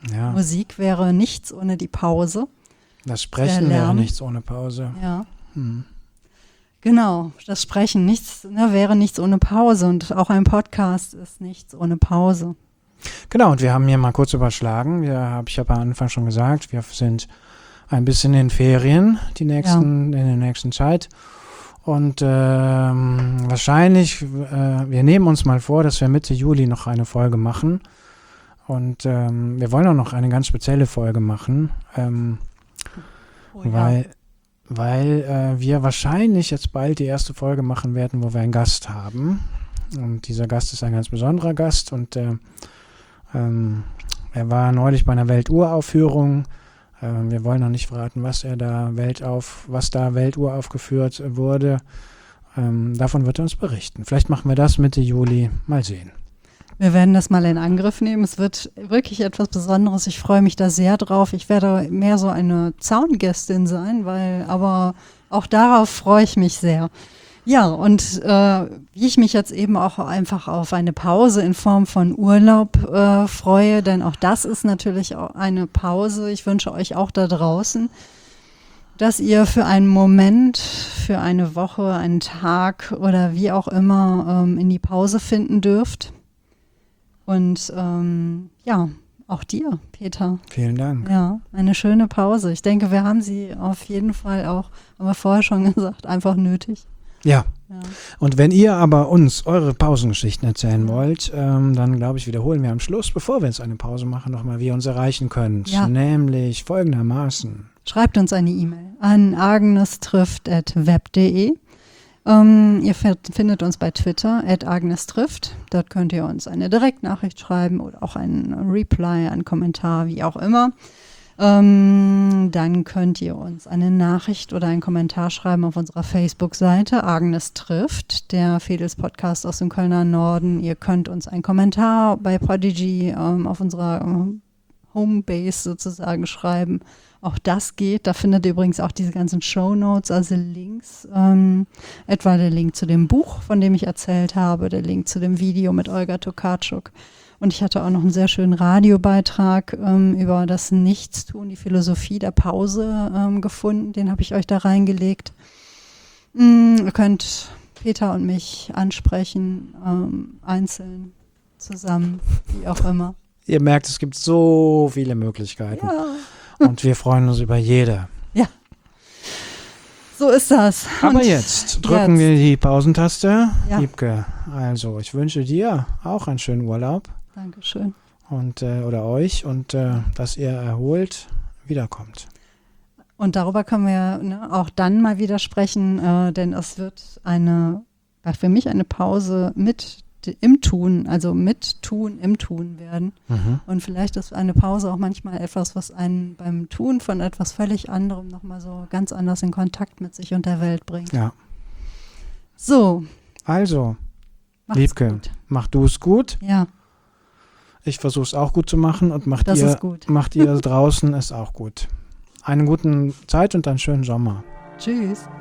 Ja. Musik wäre nichts ohne die Pause. Das Sprechen Der wäre Lärm. nichts ohne Pause. Ja. Hm. Genau, das Sprechen nichts, ne, wäre nichts ohne Pause und auch ein Podcast ist nichts ohne Pause. Genau, und wir haben hier mal kurz überschlagen. Wir hab, ich habe am Anfang schon gesagt, wir sind ein bisschen in Ferien die nächsten, in der nächsten Zeit. Und ähm, wahrscheinlich, äh, wir nehmen uns mal vor, dass wir Mitte Juli noch eine Folge machen. Und ähm, wir wollen auch noch eine ganz spezielle Folge machen, ähm, Oh, ja. weil, weil äh, wir wahrscheinlich jetzt bald die erste Folge machen werden, wo wir einen Gast haben. Und dieser Gast ist ein ganz besonderer Gast und äh, ähm, er war neulich bei einer Welturaufführung. Ähm, wir wollen noch nicht verraten, was er da Weltauf, was da Welturaufgeführt wurde. Ähm, davon wird er uns berichten. Vielleicht machen wir das Mitte Juli. Mal sehen. Wir werden das mal in Angriff nehmen. Es wird wirklich etwas Besonderes. Ich freue mich da sehr drauf. Ich werde mehr so eine Zaungästin sein, weil, aber auch darauf freue ich mich sehr. Ja, und äh, wie ich mich jetzt eben auch einfach auf eine Pause in Form von Urlaub äh, freue, denn auch das ist natürlich auch eine Pause. Ich wünsche euch auch da draußen, dass ihr für einen Moment, für eine Woche, einen Tag oder wie auch immer ähm, in die Pause finden dürft. Und ähm, ja, auch dir, Peter. Vielen Dank. Ja, eine schöne Pause. Ich denke, wir haben sie auf jeden Fall auch, haben wir vorher schon gesagt, einfach nötig. Ja. Ja. Und wenn ihr aber uns eure Pausengeschichten erzählen wollt, ähm, dann glaube ich, wiederholen wir am Schluss, bevor wir jetzt eine Pause machen, nochmal, wie ihr uns erreichen könnt. Ja. Nämlich folgendermaßen. Schreibt uns eine E-Mail an agnestrifft at web punkt de. Ähm, ihr findet uns bei Twitter at agnestrifft. Dort könnt ihr uns eine Direktnachricht schreiben oder auch einen Reply, einen Kommentar, wie auch immer. Ähm, dann könnt ihr uns eine Nachricht oder einen Kommentar schreiben auf unserer Facebook-Seite Agnes trifft, der Fedels-Podcast aus dem Kölner Norden. Ihr könnt uns einen Kommentar bei Podigy ähm, auf unserer ähm, Homebase sozusagen schreiben. Auch das geht. Da findet ihr übrigens auch diese ganzen Shownotes, also Links. Ähm, etwa der Link zu dem Buch, von dem ich erzählt habe, der Link zu dem Video mit Olga Tokarczuk. Und ich hatte auch noch einen sehr schönen Radiobeitrag ähm, über das Nichtstun, die Philosophie der Pause ähm, gefunden. Den habe ich euch da reingelegt. Mm, ihr könnt Peter und mich ansprechen, ähm, einzeln, zusammen, wie auch immer. Ihr merkt, es gibt so viele Möglichkeiten. Ja. Und wir freuen uns über jede. Ja. So ist das. Aber Und jetzt drücken jetzt. wir die Pausentaste. Ja. Liebke, also ich wünsche dir auch einen schönen Urlaub. Dankeschön. Und, äh, oder euch und äh, dass ihr erholt wiederkommt. Und darüber können wir ne, auch dann mal wieder sprechen, äh, denn es wird eine, für mich eine Pause mit im Tun, also mit Tun im Tun werden. Mhm. Und vielleicht ist eine Pause auch manchmal etwas, was einen beim Tun von etwas völlig anderem nochmal so ganz anders in Kontakt mit sich und der Welt bringt. Ja. So. Also, Macht's Liebke, gut. mach du es gut. Ja, Ich versuche es auch gut zu machen und macht das ihr, ist gut. macht ihr draußen es auch gut. Eine gute Zeit und einen schönen Sommer. Tschüss.